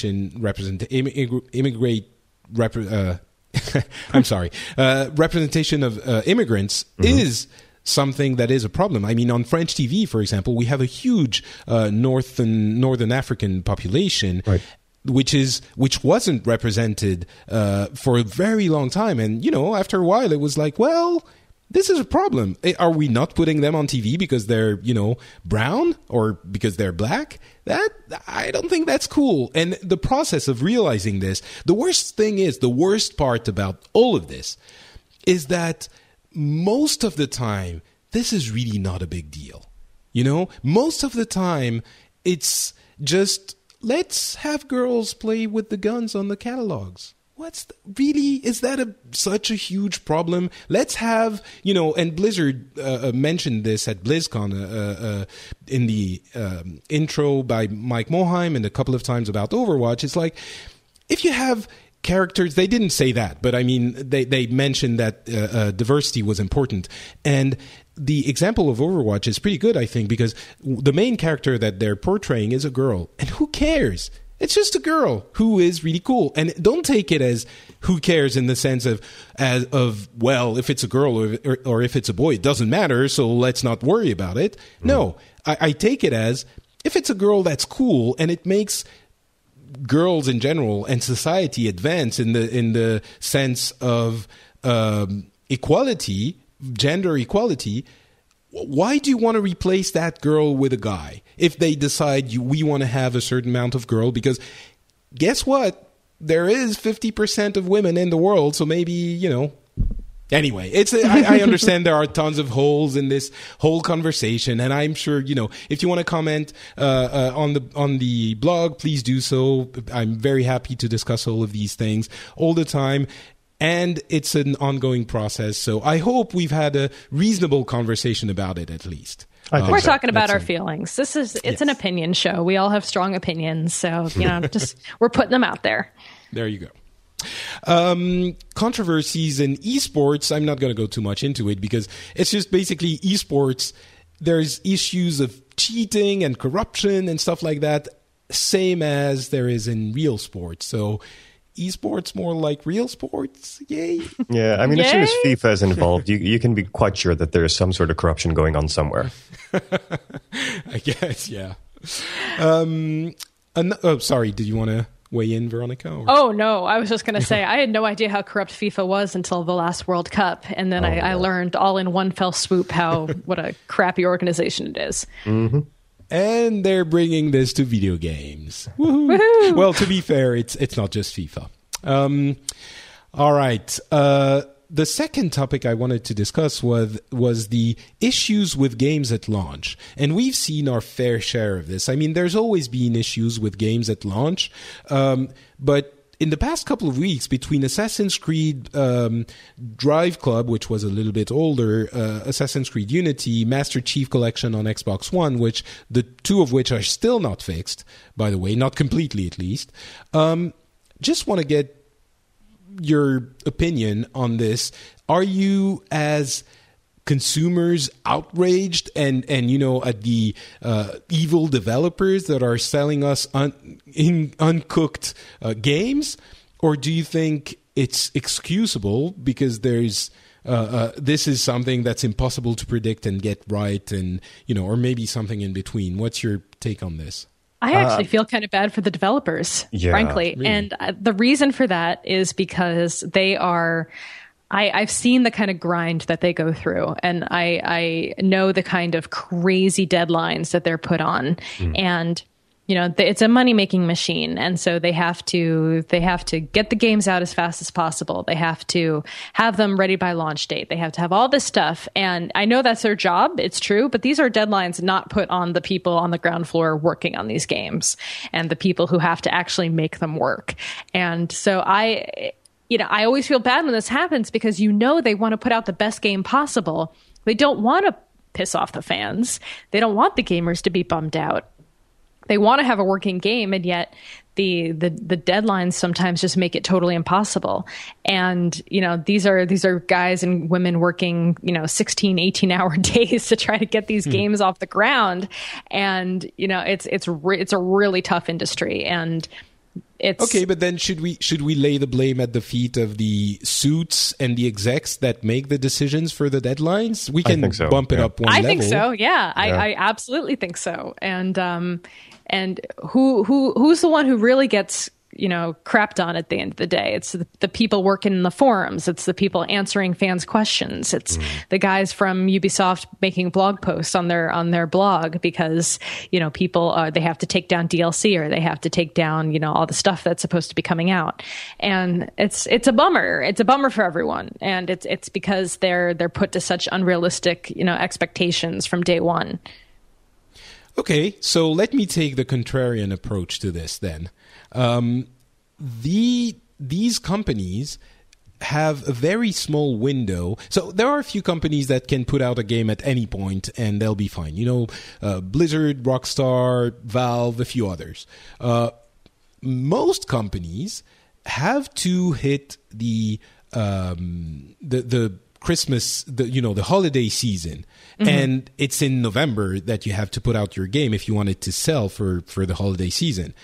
representation of immigrants is something that is a problem. I mean, on French TV, for example, we have a huge northern African population, right, which wasn't represented for a very long time. And, after a while, it was like, well, this is a problem. Are we not putting them on TV because they're, brown or because they're black? I don't think that's cool. And the process of realizing this, the worst part about all of this is that most of the time, this is really not a big deal. Most of the time, it's just, let's have girls play with the guns on the catalogs. Is that such a huge problem? Let's have, and Blizzard mentioned this at BlizzCon in the intro by Mike Moheim and a couple of times about Overwatch. It's like, if you have characters, they didn't say that, but I mean, they mentioned that diversity was important. And the example of Overwatch is pretty good, I think, because the main character that they're portraying is a girl. And who cares? It's just a girl who is really cool. And don't take it as who cares in the sense of well, if it's a girl or if it's a boy, it doesn't matter, so let's not worry about it. No, I take it as, if it's a girl, that's cool, and it makes girls in general and society advance in the sense of equality, gender equality. Why do you want to replace that girl with a guy if they decide we want to have a certain amount of girl? Because guess what? There is 50% of women in the world, so maybe, Anyway, I understand there are tons of holes in this whole conversation, and I'm sure, if you want to comment on the blog, please do so. I'm very happy to discuss all of these things all the time. And it's an ongoing process, so I hope we've had a reasonable conversation about it, at least. We're talking about our feelings. It's an opinion show. We all have strong opinions, so just we're putting them out there. There you go. Controversies in esports. I'm not going to go too much into it because it's just basically esports. There's issues of cheating and corruption and stuff like that, same as there is in real sports. So esports more like real sports. Yay. Yeah, I mean, as soon as FIFA is involved, you can be quite sure that there is some sort of corruption going on somewhere. I guess, yeah. Sorry, did you want to weigh in, Veronica? Or? Oh, no. I was just going to say, I had no idea how corrupt FIFA was until the last World Cup. And then I learned all in one fell swoop what a crappy organization it is. Mm-hmm. And they're bringing this to video games. Woohoo. Woohoo. Well, to be fair, it's not just FIFA. All right. The second topic I wanted to discuss was the issues with games at launch. And we've seen our fair share of this. I mean, there's always been issues with games at launch. But in the past couple of weeks, between Assassin's Creed Drive Club, which was a little bit older, Assassin's Creed Unity, Master Chief Collection on Xbox One, which the two of which are still not fixed, by the way, not completely at least, just want to get your opinion on this. Are you, as consumers, outraged and at the evil developers that are selling us uncooked games, or do you think it's excusable because there's this is something that's impossible to predict and get right, and or maybe something in between? What's your take on this? I actually feel kind of bad for the developers, frankly. Really? And the reason for that is because they are... I've seen the kind of grind that they go through, and I know the kind of crazy deadlines that they're put on. And, you know, it's a money-making machine. And so they have to get the games out as fast as possible. They have to have them ready by launch date. They have to have all this stuff. And I know that's their job. It's true. But these are deadlines not put on the people on the ground floor working on these games and the people who have to actually make them work. And so I always feel bad when this happens because they want to put out the best game possible. They don't want to piss off the fans. They don't want the gamers to be bummed out. They want to have a working game, and yet the deadlines sometimes just make it totally impossible. And, you know, these are guys and women working, 16, 18-hour days to try to get these games off the ground. And, you know, it's a really tough industry. And okay, but then should we lay the blame at the feet of the suits and the execs that make the decisions for the deadlines? We can bump it up one level. I think so. Yeah, I absolutely think so. And who's the one who really gets crapped on at the end of the day? It's the people working in the forums. It's the people answering fans' questions. It's the guys from Ubisoft making blog posts on their blog because, people, they have to take down DLC or they have to take down, all the stuff that's supposed to be coming out. And it's a bummer. It's a bummer for everyone. And it's because they're put to such unrealistic, expectations from day one. Okay, so let me take the contrarian approach to this then. These companies have a very small window. So there are a few companies that can put out a game at any point and they'll be fine. Blizzard, Rockstar, Valve, a few others. Most companies have to hit the Christmas, the holiday season. And it's in November that you have to put out your game if you want it to sell for the holiday season.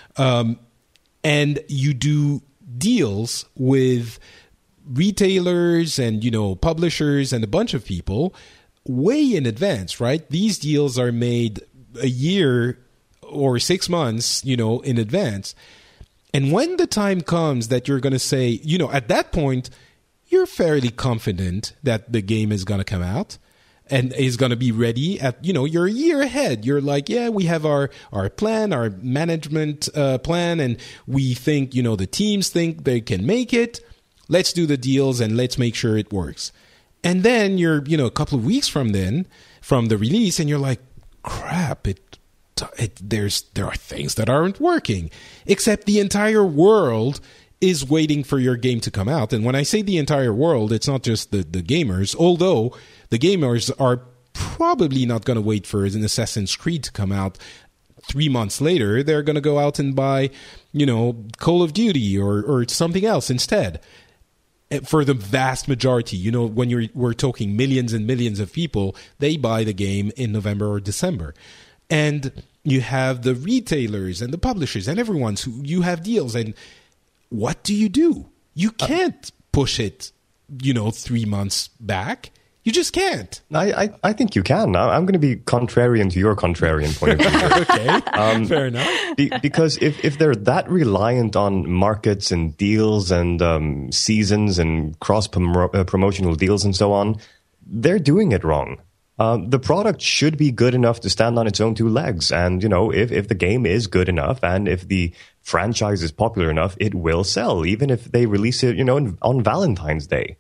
And you do deals with retailers and, publishers and a bunch of people way in advance, right? These deals are made a year or 6 months, in advance. And when the time comes that you're going to say, at that point, you're fairly confident that the game is going to come out and is going to be ready at, you're a year ahead. You're like, yeah, we have our plan, our management plan, and we think, the teams think they can make it. Let's do the deals and let's make sure it works. And then you're, a couple of weeks from the release, and you're like, crap, there are things that aren't working, except the entire world is waiting for your game to come out. And when I say the entire world, it's not just the gamers, although the gamers are probably not going to wait for an Assassin's Creed to come out 3 months later. They're going to go out and buy, Call of Duty or something else instead. For the vast majority, when we're talking millions and millions of people, they buy the game in November or December. And you have the retailers and the publishers and everyone who you have deals. And what do? You can't push it, 3 months back. You just can't. I think you can. I'm going to be contrarian to your contrarian point of view. Okay, fair enough. Because if they're that reliant on markets and deals and seasons and cross-promotional deals and so on, they're doing it wrong. The product should be good enough to stand on its own two legs. And, if the game is good enough and if the franchise is popular enough, it will sell, even if they release it, on Valentine's Day.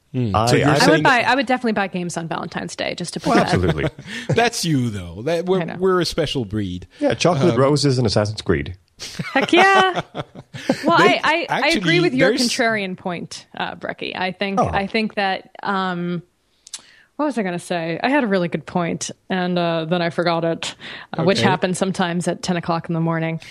I would definitely buy games on Valentine's Day, just to put that. Absolutely. That's you, though. We're a special breed. Yeah, chocolate roses and Assassin's Creed. Heck yeah. Well, I agree with your contrarian point, Brecky. I think that... what was I going to say? I had a really good point, and then I forgot it, which happens sometimes at 10 o'clock in the morning.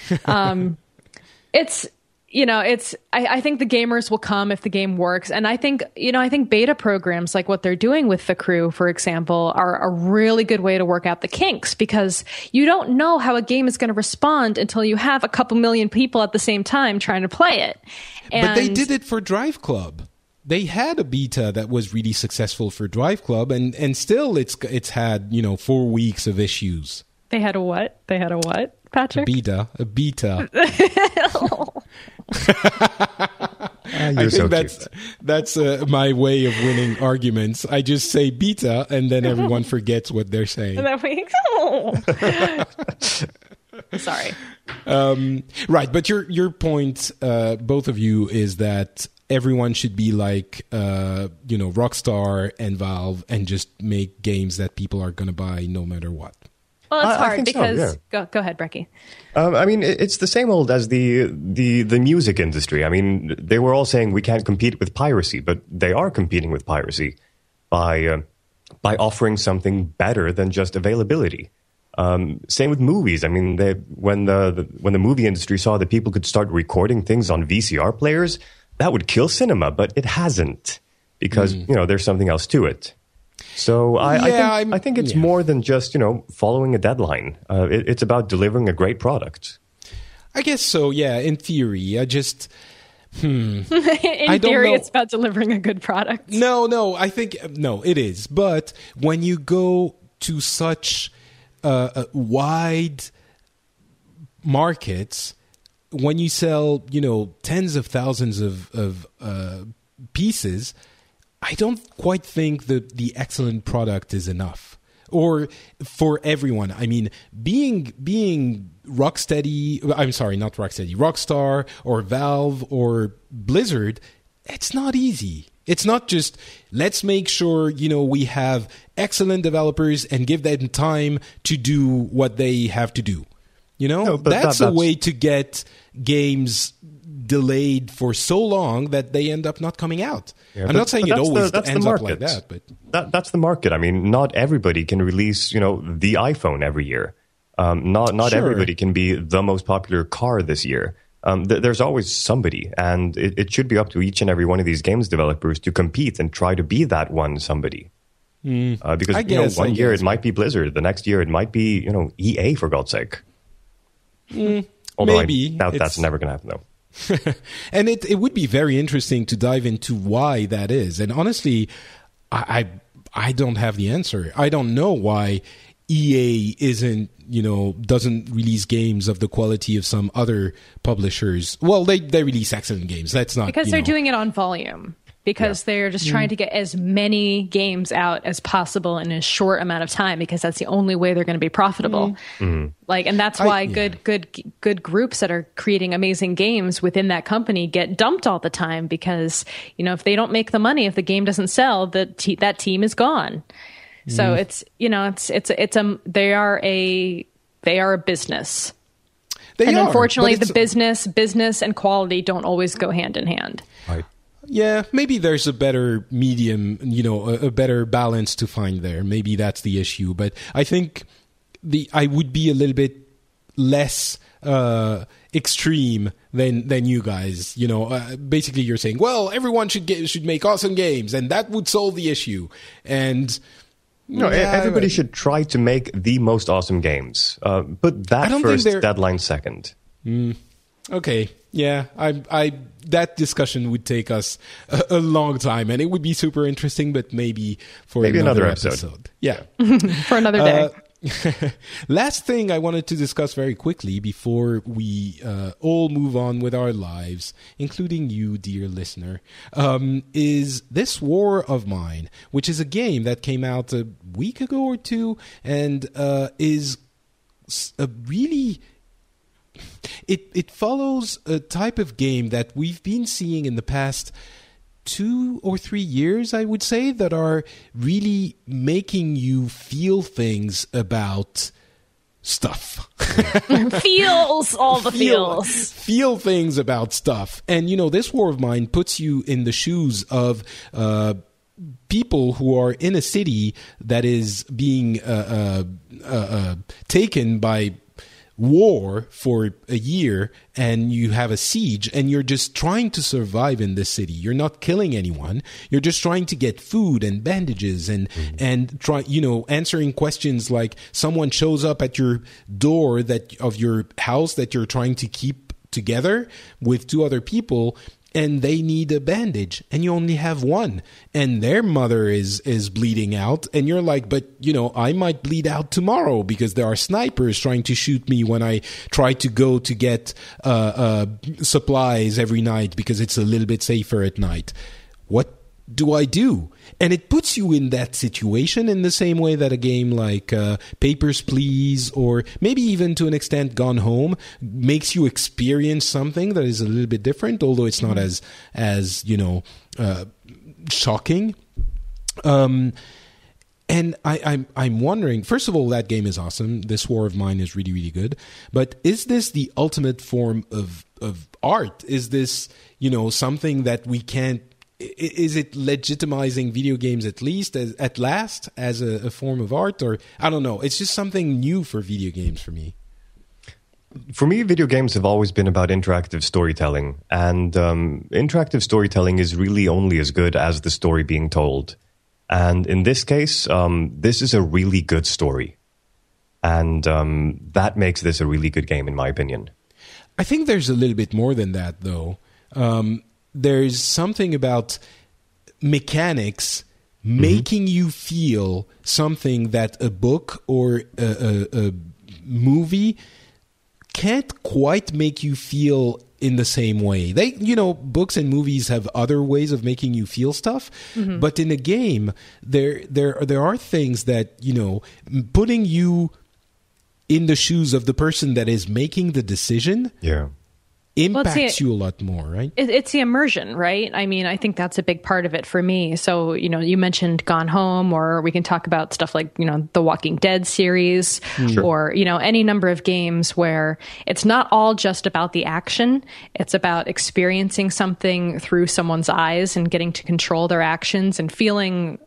I think the gamers will come if the game works. And I think beta programs like what they're doing with The Crew, for example, are a really good way to work out the kinks, because you don't know how a game is going to respond until you have a couple million people at the same time trying to play it. But they did it for Drive Club. They had a beta that was really successful for Drive Club, and still it's had 4 weeks of issues. They had a what? Patrick? A beta. You're so cute. That's my way of winning arguments. I just say beta, and then everyone forgets what they're saying. Sorry. Right, but your point, both of you, is that everyone should be like, Rockstar and Valve, and just make games that people are going to buy no matter what. Well, it's hard because... So, yeah. Go ahead, Brecky. I mean, it's the same old as the music industry. I mean, they were all saying we can't compete with piracy, but they are competing with piracy by offering something better than just availability. Same with movies. I mean, when the movie industry saw that people could start recording things on VCR players, that would kill cinema, but it hasn't because there's something else to it. So I think it's more than just following a deadline. It's about delivering a great product. I guess so. Yeah, in theory, I just. In theory, it's about delivering a good product. No, I think it is. But when you go to such wide markets, when you sell tens of thousands of pieces, I don't quite think that the excellent product is enough, or for everyone. I mean, being Rocksteady, I'm sorry, not Rocksteady, Rockstar or Valve or Blizzard, it's not easy. It's not just, let's make sure, we have excellent developers and give them time to do what they have to do. No, that's a way to get games delayed for so long that they end up not coming out. Yeah, I'm not saying it always ends up like that, but that's the market. I mean, not everybody can release, the iPhone every year. Not everybody can be the most popular car this year. There's always somebody, and it should be up to each and every one of these games developers to compete and try to be that one somebody. Because one year it might be Blizzard, the next year it might be EA, for God's sake. Although maybe I doubt that's never going to happen, though. And it would be very interesting to dive into why that is. And honestly, I don't have the answer. I don't know why EA doesn't release games of the quality of some other publishers. Well, they release excellent games. That's not because they're doing it on volume. Because they're just trying to get as many games out as possible in a short amount of time, because that's the only way they're going to be profitable. And that's why good groups that are creating amazing games within that company get dumped all the time, because if they don't make the money, if the game doesn't sell, that team is gone. So they are a business. Unfortunately, the business and quality don't always go hand in hand. Right. Yeah, maybe there's a better medium, a better balance to find there. Maybe that's the issue. But I think I would be a little bit less extreme than you guys. Basically you're saying, well, everyone should make awesome games, and that would solve the issue. And everybody should try to make the most awesome games. Put that first, deadline second. Okay. Yeah, that discussion would take us a long time, and it would be super interesting, but maybe another episode. Yeah. For another day. Last thing I wanted to discuss very quickly before we all move on with our lives, including you, dear listener, is This War of Mine, which is a game that came out a week ago or two, and is a really... It follows a type of game that we've been seeing in the past 2 or 3 years, I would say, that are really making you feel things about stuff. Feels, all the feels. Feel things about stuff. And, This War of Mine puts you in the shoes of people who are in a city that is being taken by war for a year, and you have a siege, and you're just trying to survive in this city. You're not killing anyone. You're just trying to get food and bandages and try, answering questions like someone shows up at your door of your house that you're trying to keep together with 2 other people, and they need a bandage, and you only have one, and their mother is bleeding out, and you're like, but I might bleed out tomorrow because there are snipers trying to shoot me when I try to go to get supplies every night because it's a little bit safer at night. What do I do? And it puts you in that situation in the same way that a game like Papers, Please, or maybe even to an extent Gone Home makes you experience something that is a little bit different, although it's not as shocking. And I'm wondering, first of all, that game is awesome. This War of Mine is really, really good. But is this the ultimate form of art? Is this, something that we can't, is it legitimizing video games at last as a form of art? Or I don't know. It's just something new for video games for me. For me, video games have always been about interactive storytelling. And interactive storytelling is really only as good as the story being told. And in this case, this is a really good story. And that makes this a really good game, in my opinion. I think there's a little bit more than that, though. There's something about mechanics making you feel something that a book or a movie can't quite make you feel in the same way. They, books and movies have other ways of making you feel stuff, but in a game, there are things that, putting you in the shoes of the person that is making the decision. Yeah. Impacts you a lot more, right? It's the immersion, right? I mean, I think that's a big part of it for me. So, you mentioned Gone Home, or we can talk about stuff like, the Walking Dead series, or, any number of games where it's not all just about the action. It's about experiencing something through someone's eyes and getting to control their actions and feeling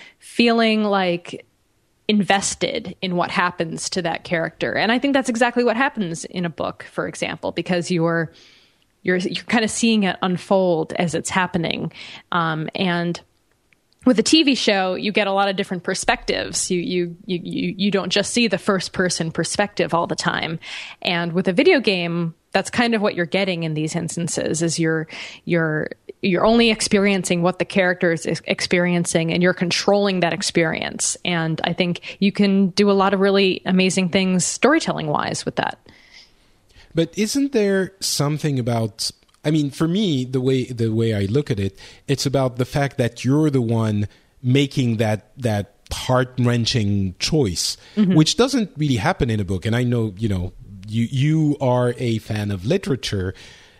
like invested in what happens to that character. And I think that's exactly what happens in a book, for example, because you're kind of seeing it unfold as it's happening. And with a TV show, you get a lot of different perspectives. You don't just see the first person perspective all the time. And with a video game, that's kind of what you're getting in these instances, is you're only experiencing what the character is experiencing, and you're controlling that experience. And I think you can do a lot of really amazing things storytelling wise with that. But isn't there something about, I mean, for me, the way I look at it, it's about the fact that you're the one making that heart-wrenching choice, which doesn't really happen in a book. And I know, you are a fan of literature,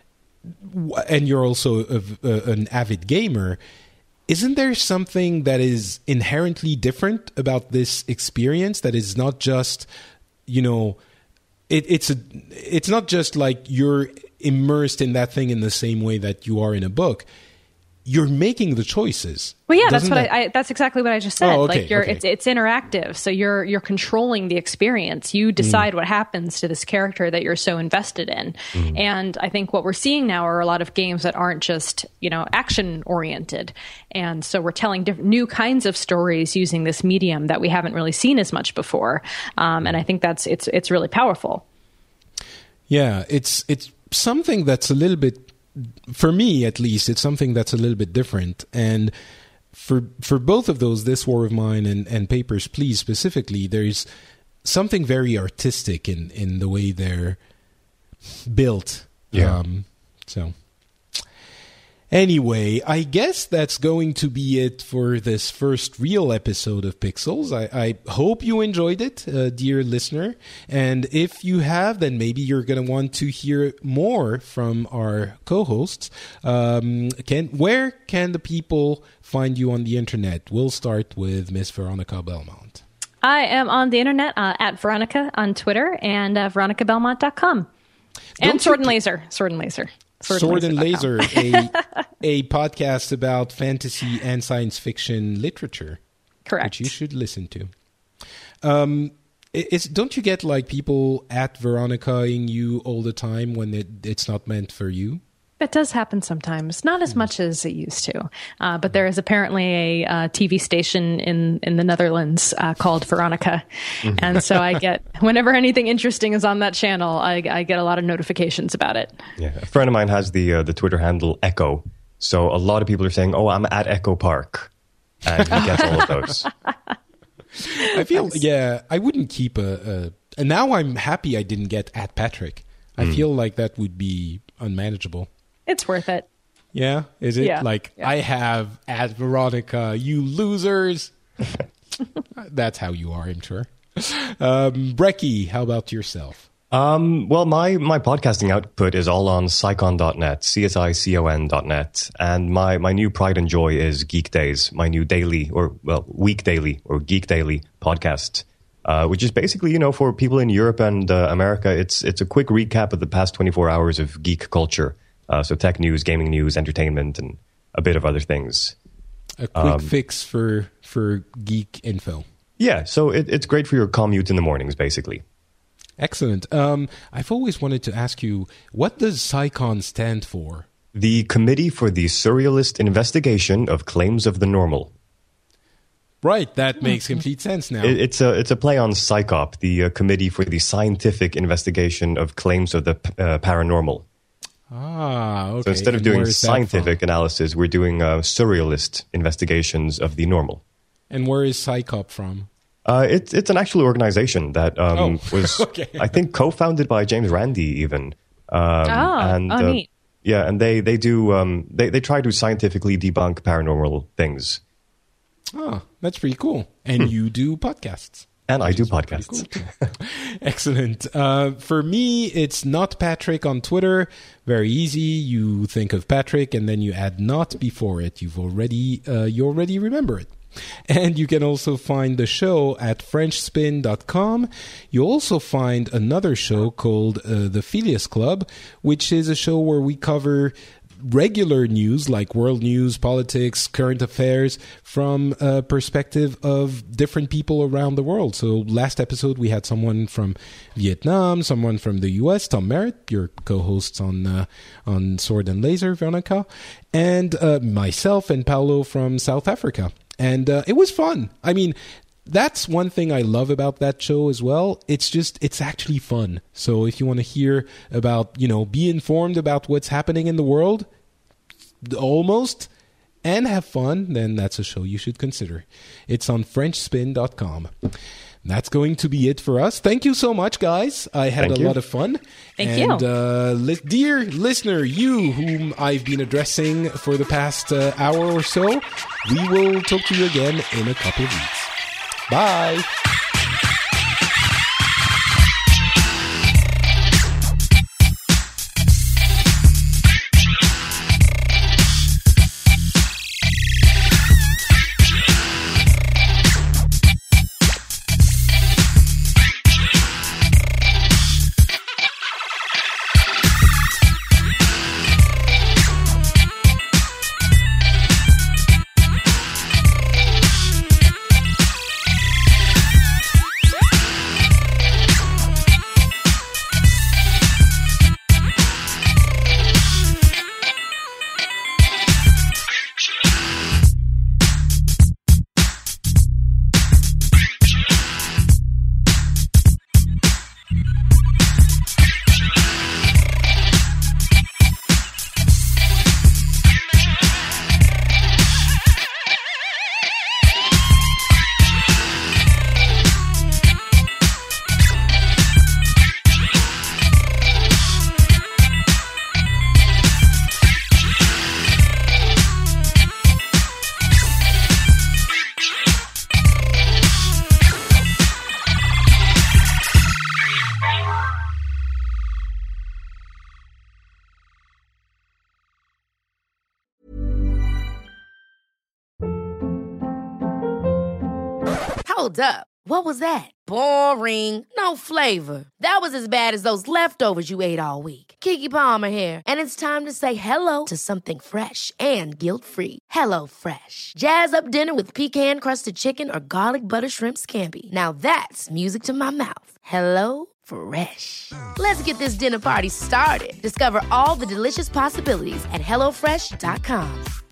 and you're also an avid gamer. Isn't there something that is inherently different about this experience that is not just, it's not just like you're immersed in that thing in the same way that you are in a book. You're making the choices. Well, yeah, that's exactly what I just said. Oh, okay, it's interactive. So you're controlling the experience. You decide what happens to this character that you're so invested in. And I think what we're seeing now are a lot of games that aren't just, action oriented. And so we're telling new kinds of stories using this medium that we haven't really seen as much before. And I think it's really powerful. Yeah, it's something that's a little bit, for me at least, it's something that's a little bit different. And for both of those, This War of Mine and Papers, Please specifically, there's something very artistic in the way they're built. Yeah. Anyway, I guess that's going to be it for this first real episode of Pixels. I hope you enjoyed it, dear listener. And if you have, then maybe you're going to want to hear more from our co-hosts. Where can the people find you on the internet? We'll start with Miss Veronica Belmont. I am on the internet at Veronica on Twitter and veronicabelmont.com. And Sword and Laser. Sword and Laser, a podcast about fantasy and science fiction literature. Correct. Which you should listen to. Don't you get like people at Veronica-ing you all the time when it's not meant for you? That does happen sometimes, not as much as it used to. But there is apparently a TV station in the Netherlands called Veronica. And so I get, whenever anything interesting is on that channel, I get a lot of notifications about it. Yeah, a friend of mine has the Twitter handle Echo. So a lot of people are saying, oh, I'm at Echo Park. And he gets all of those. I feel, I wouldn't keep and now I'm happy I didn't get at Patrick. I feel like that would be unmanageable. It's worth it. Yeah, is it? Yeah. I have at Veronica, you losers. That's how you are, I'm sure. Brecky, how about yourself? Well, my podcasting output is all on Psychon.net, CSICON.net, and my new pride and joy is Geek Days, my new week daily or Geek Daily podcast, which is basically, for people in Europe and America, it's a quick recap of the past 24 hours of geek culture. So tech news, gaming news, entertainment, and a bit of other things. A quick fix for geek info. Yeah, so it's great for your commute in the mornings, basically. Excellent. I've always wanted to ask you, what does PsyCon stand for? The Committee for the Surrealist Investigation of Claims of the Normal. Right, that makes complete sense now. It's a play on PsyCop, the Committee for the Scientific Investigation of Claims of the Paranormal. Ah, okay. So instead of doing scientific analysis, we're doing surrealist investigations of the normal. And where is PsyCop from? It's an actual organization that was, I think, co-founded by James Randi even. Neat. Yeah, and they do they try to scientifically debunk paranormal things. Oh, that's pretty cool. And you do podcasts. And I do podcasts. Cool. Excellent. For me, it's Not Patrick on Twitter. Very easy. You think of Patrick and then you add not before it. You already remember it. And you can also find the show at FrenchSpin.com. You also find another show called The Phileas Club, which is a show where we cover regular news like world news, politics, current affairs from a perspective of different people around the world. So last episode we had someone from Vietnam, someone from the US, Tom Merritt, your co-hosts on Sword and Laser, Veronica, and myself and Paolo from South Africa. And it was fun. I mean, that's one thing I love about that show as well. It's actually fun. So if you want to hear about, be informed about what's happening in the world, almost, and have fun, then that's a show you should consider. It's on FrenchSpin.com. That's going to be it for us. Thank you so much, guys. I had a lot of fun. Thank you. And dear listener, you whom I've been addressing for the past hour or so, we will talk to you again in a couple of weeks. Bye. Hold up. What was that? Boring. No flavor. That was as bad as those leftovers you ate all week. Keke Palmer here. And it's time to say hello to something fresh and guilt-free. Hello Fresh. Jazz up dinner with pecan-crusted chicken or garlic butter shrimp scampi. Now that's music to my mouth. Hello Fresh. Let's get this dinner party started. Discover all the delicious possibilities at HelloFresh.com.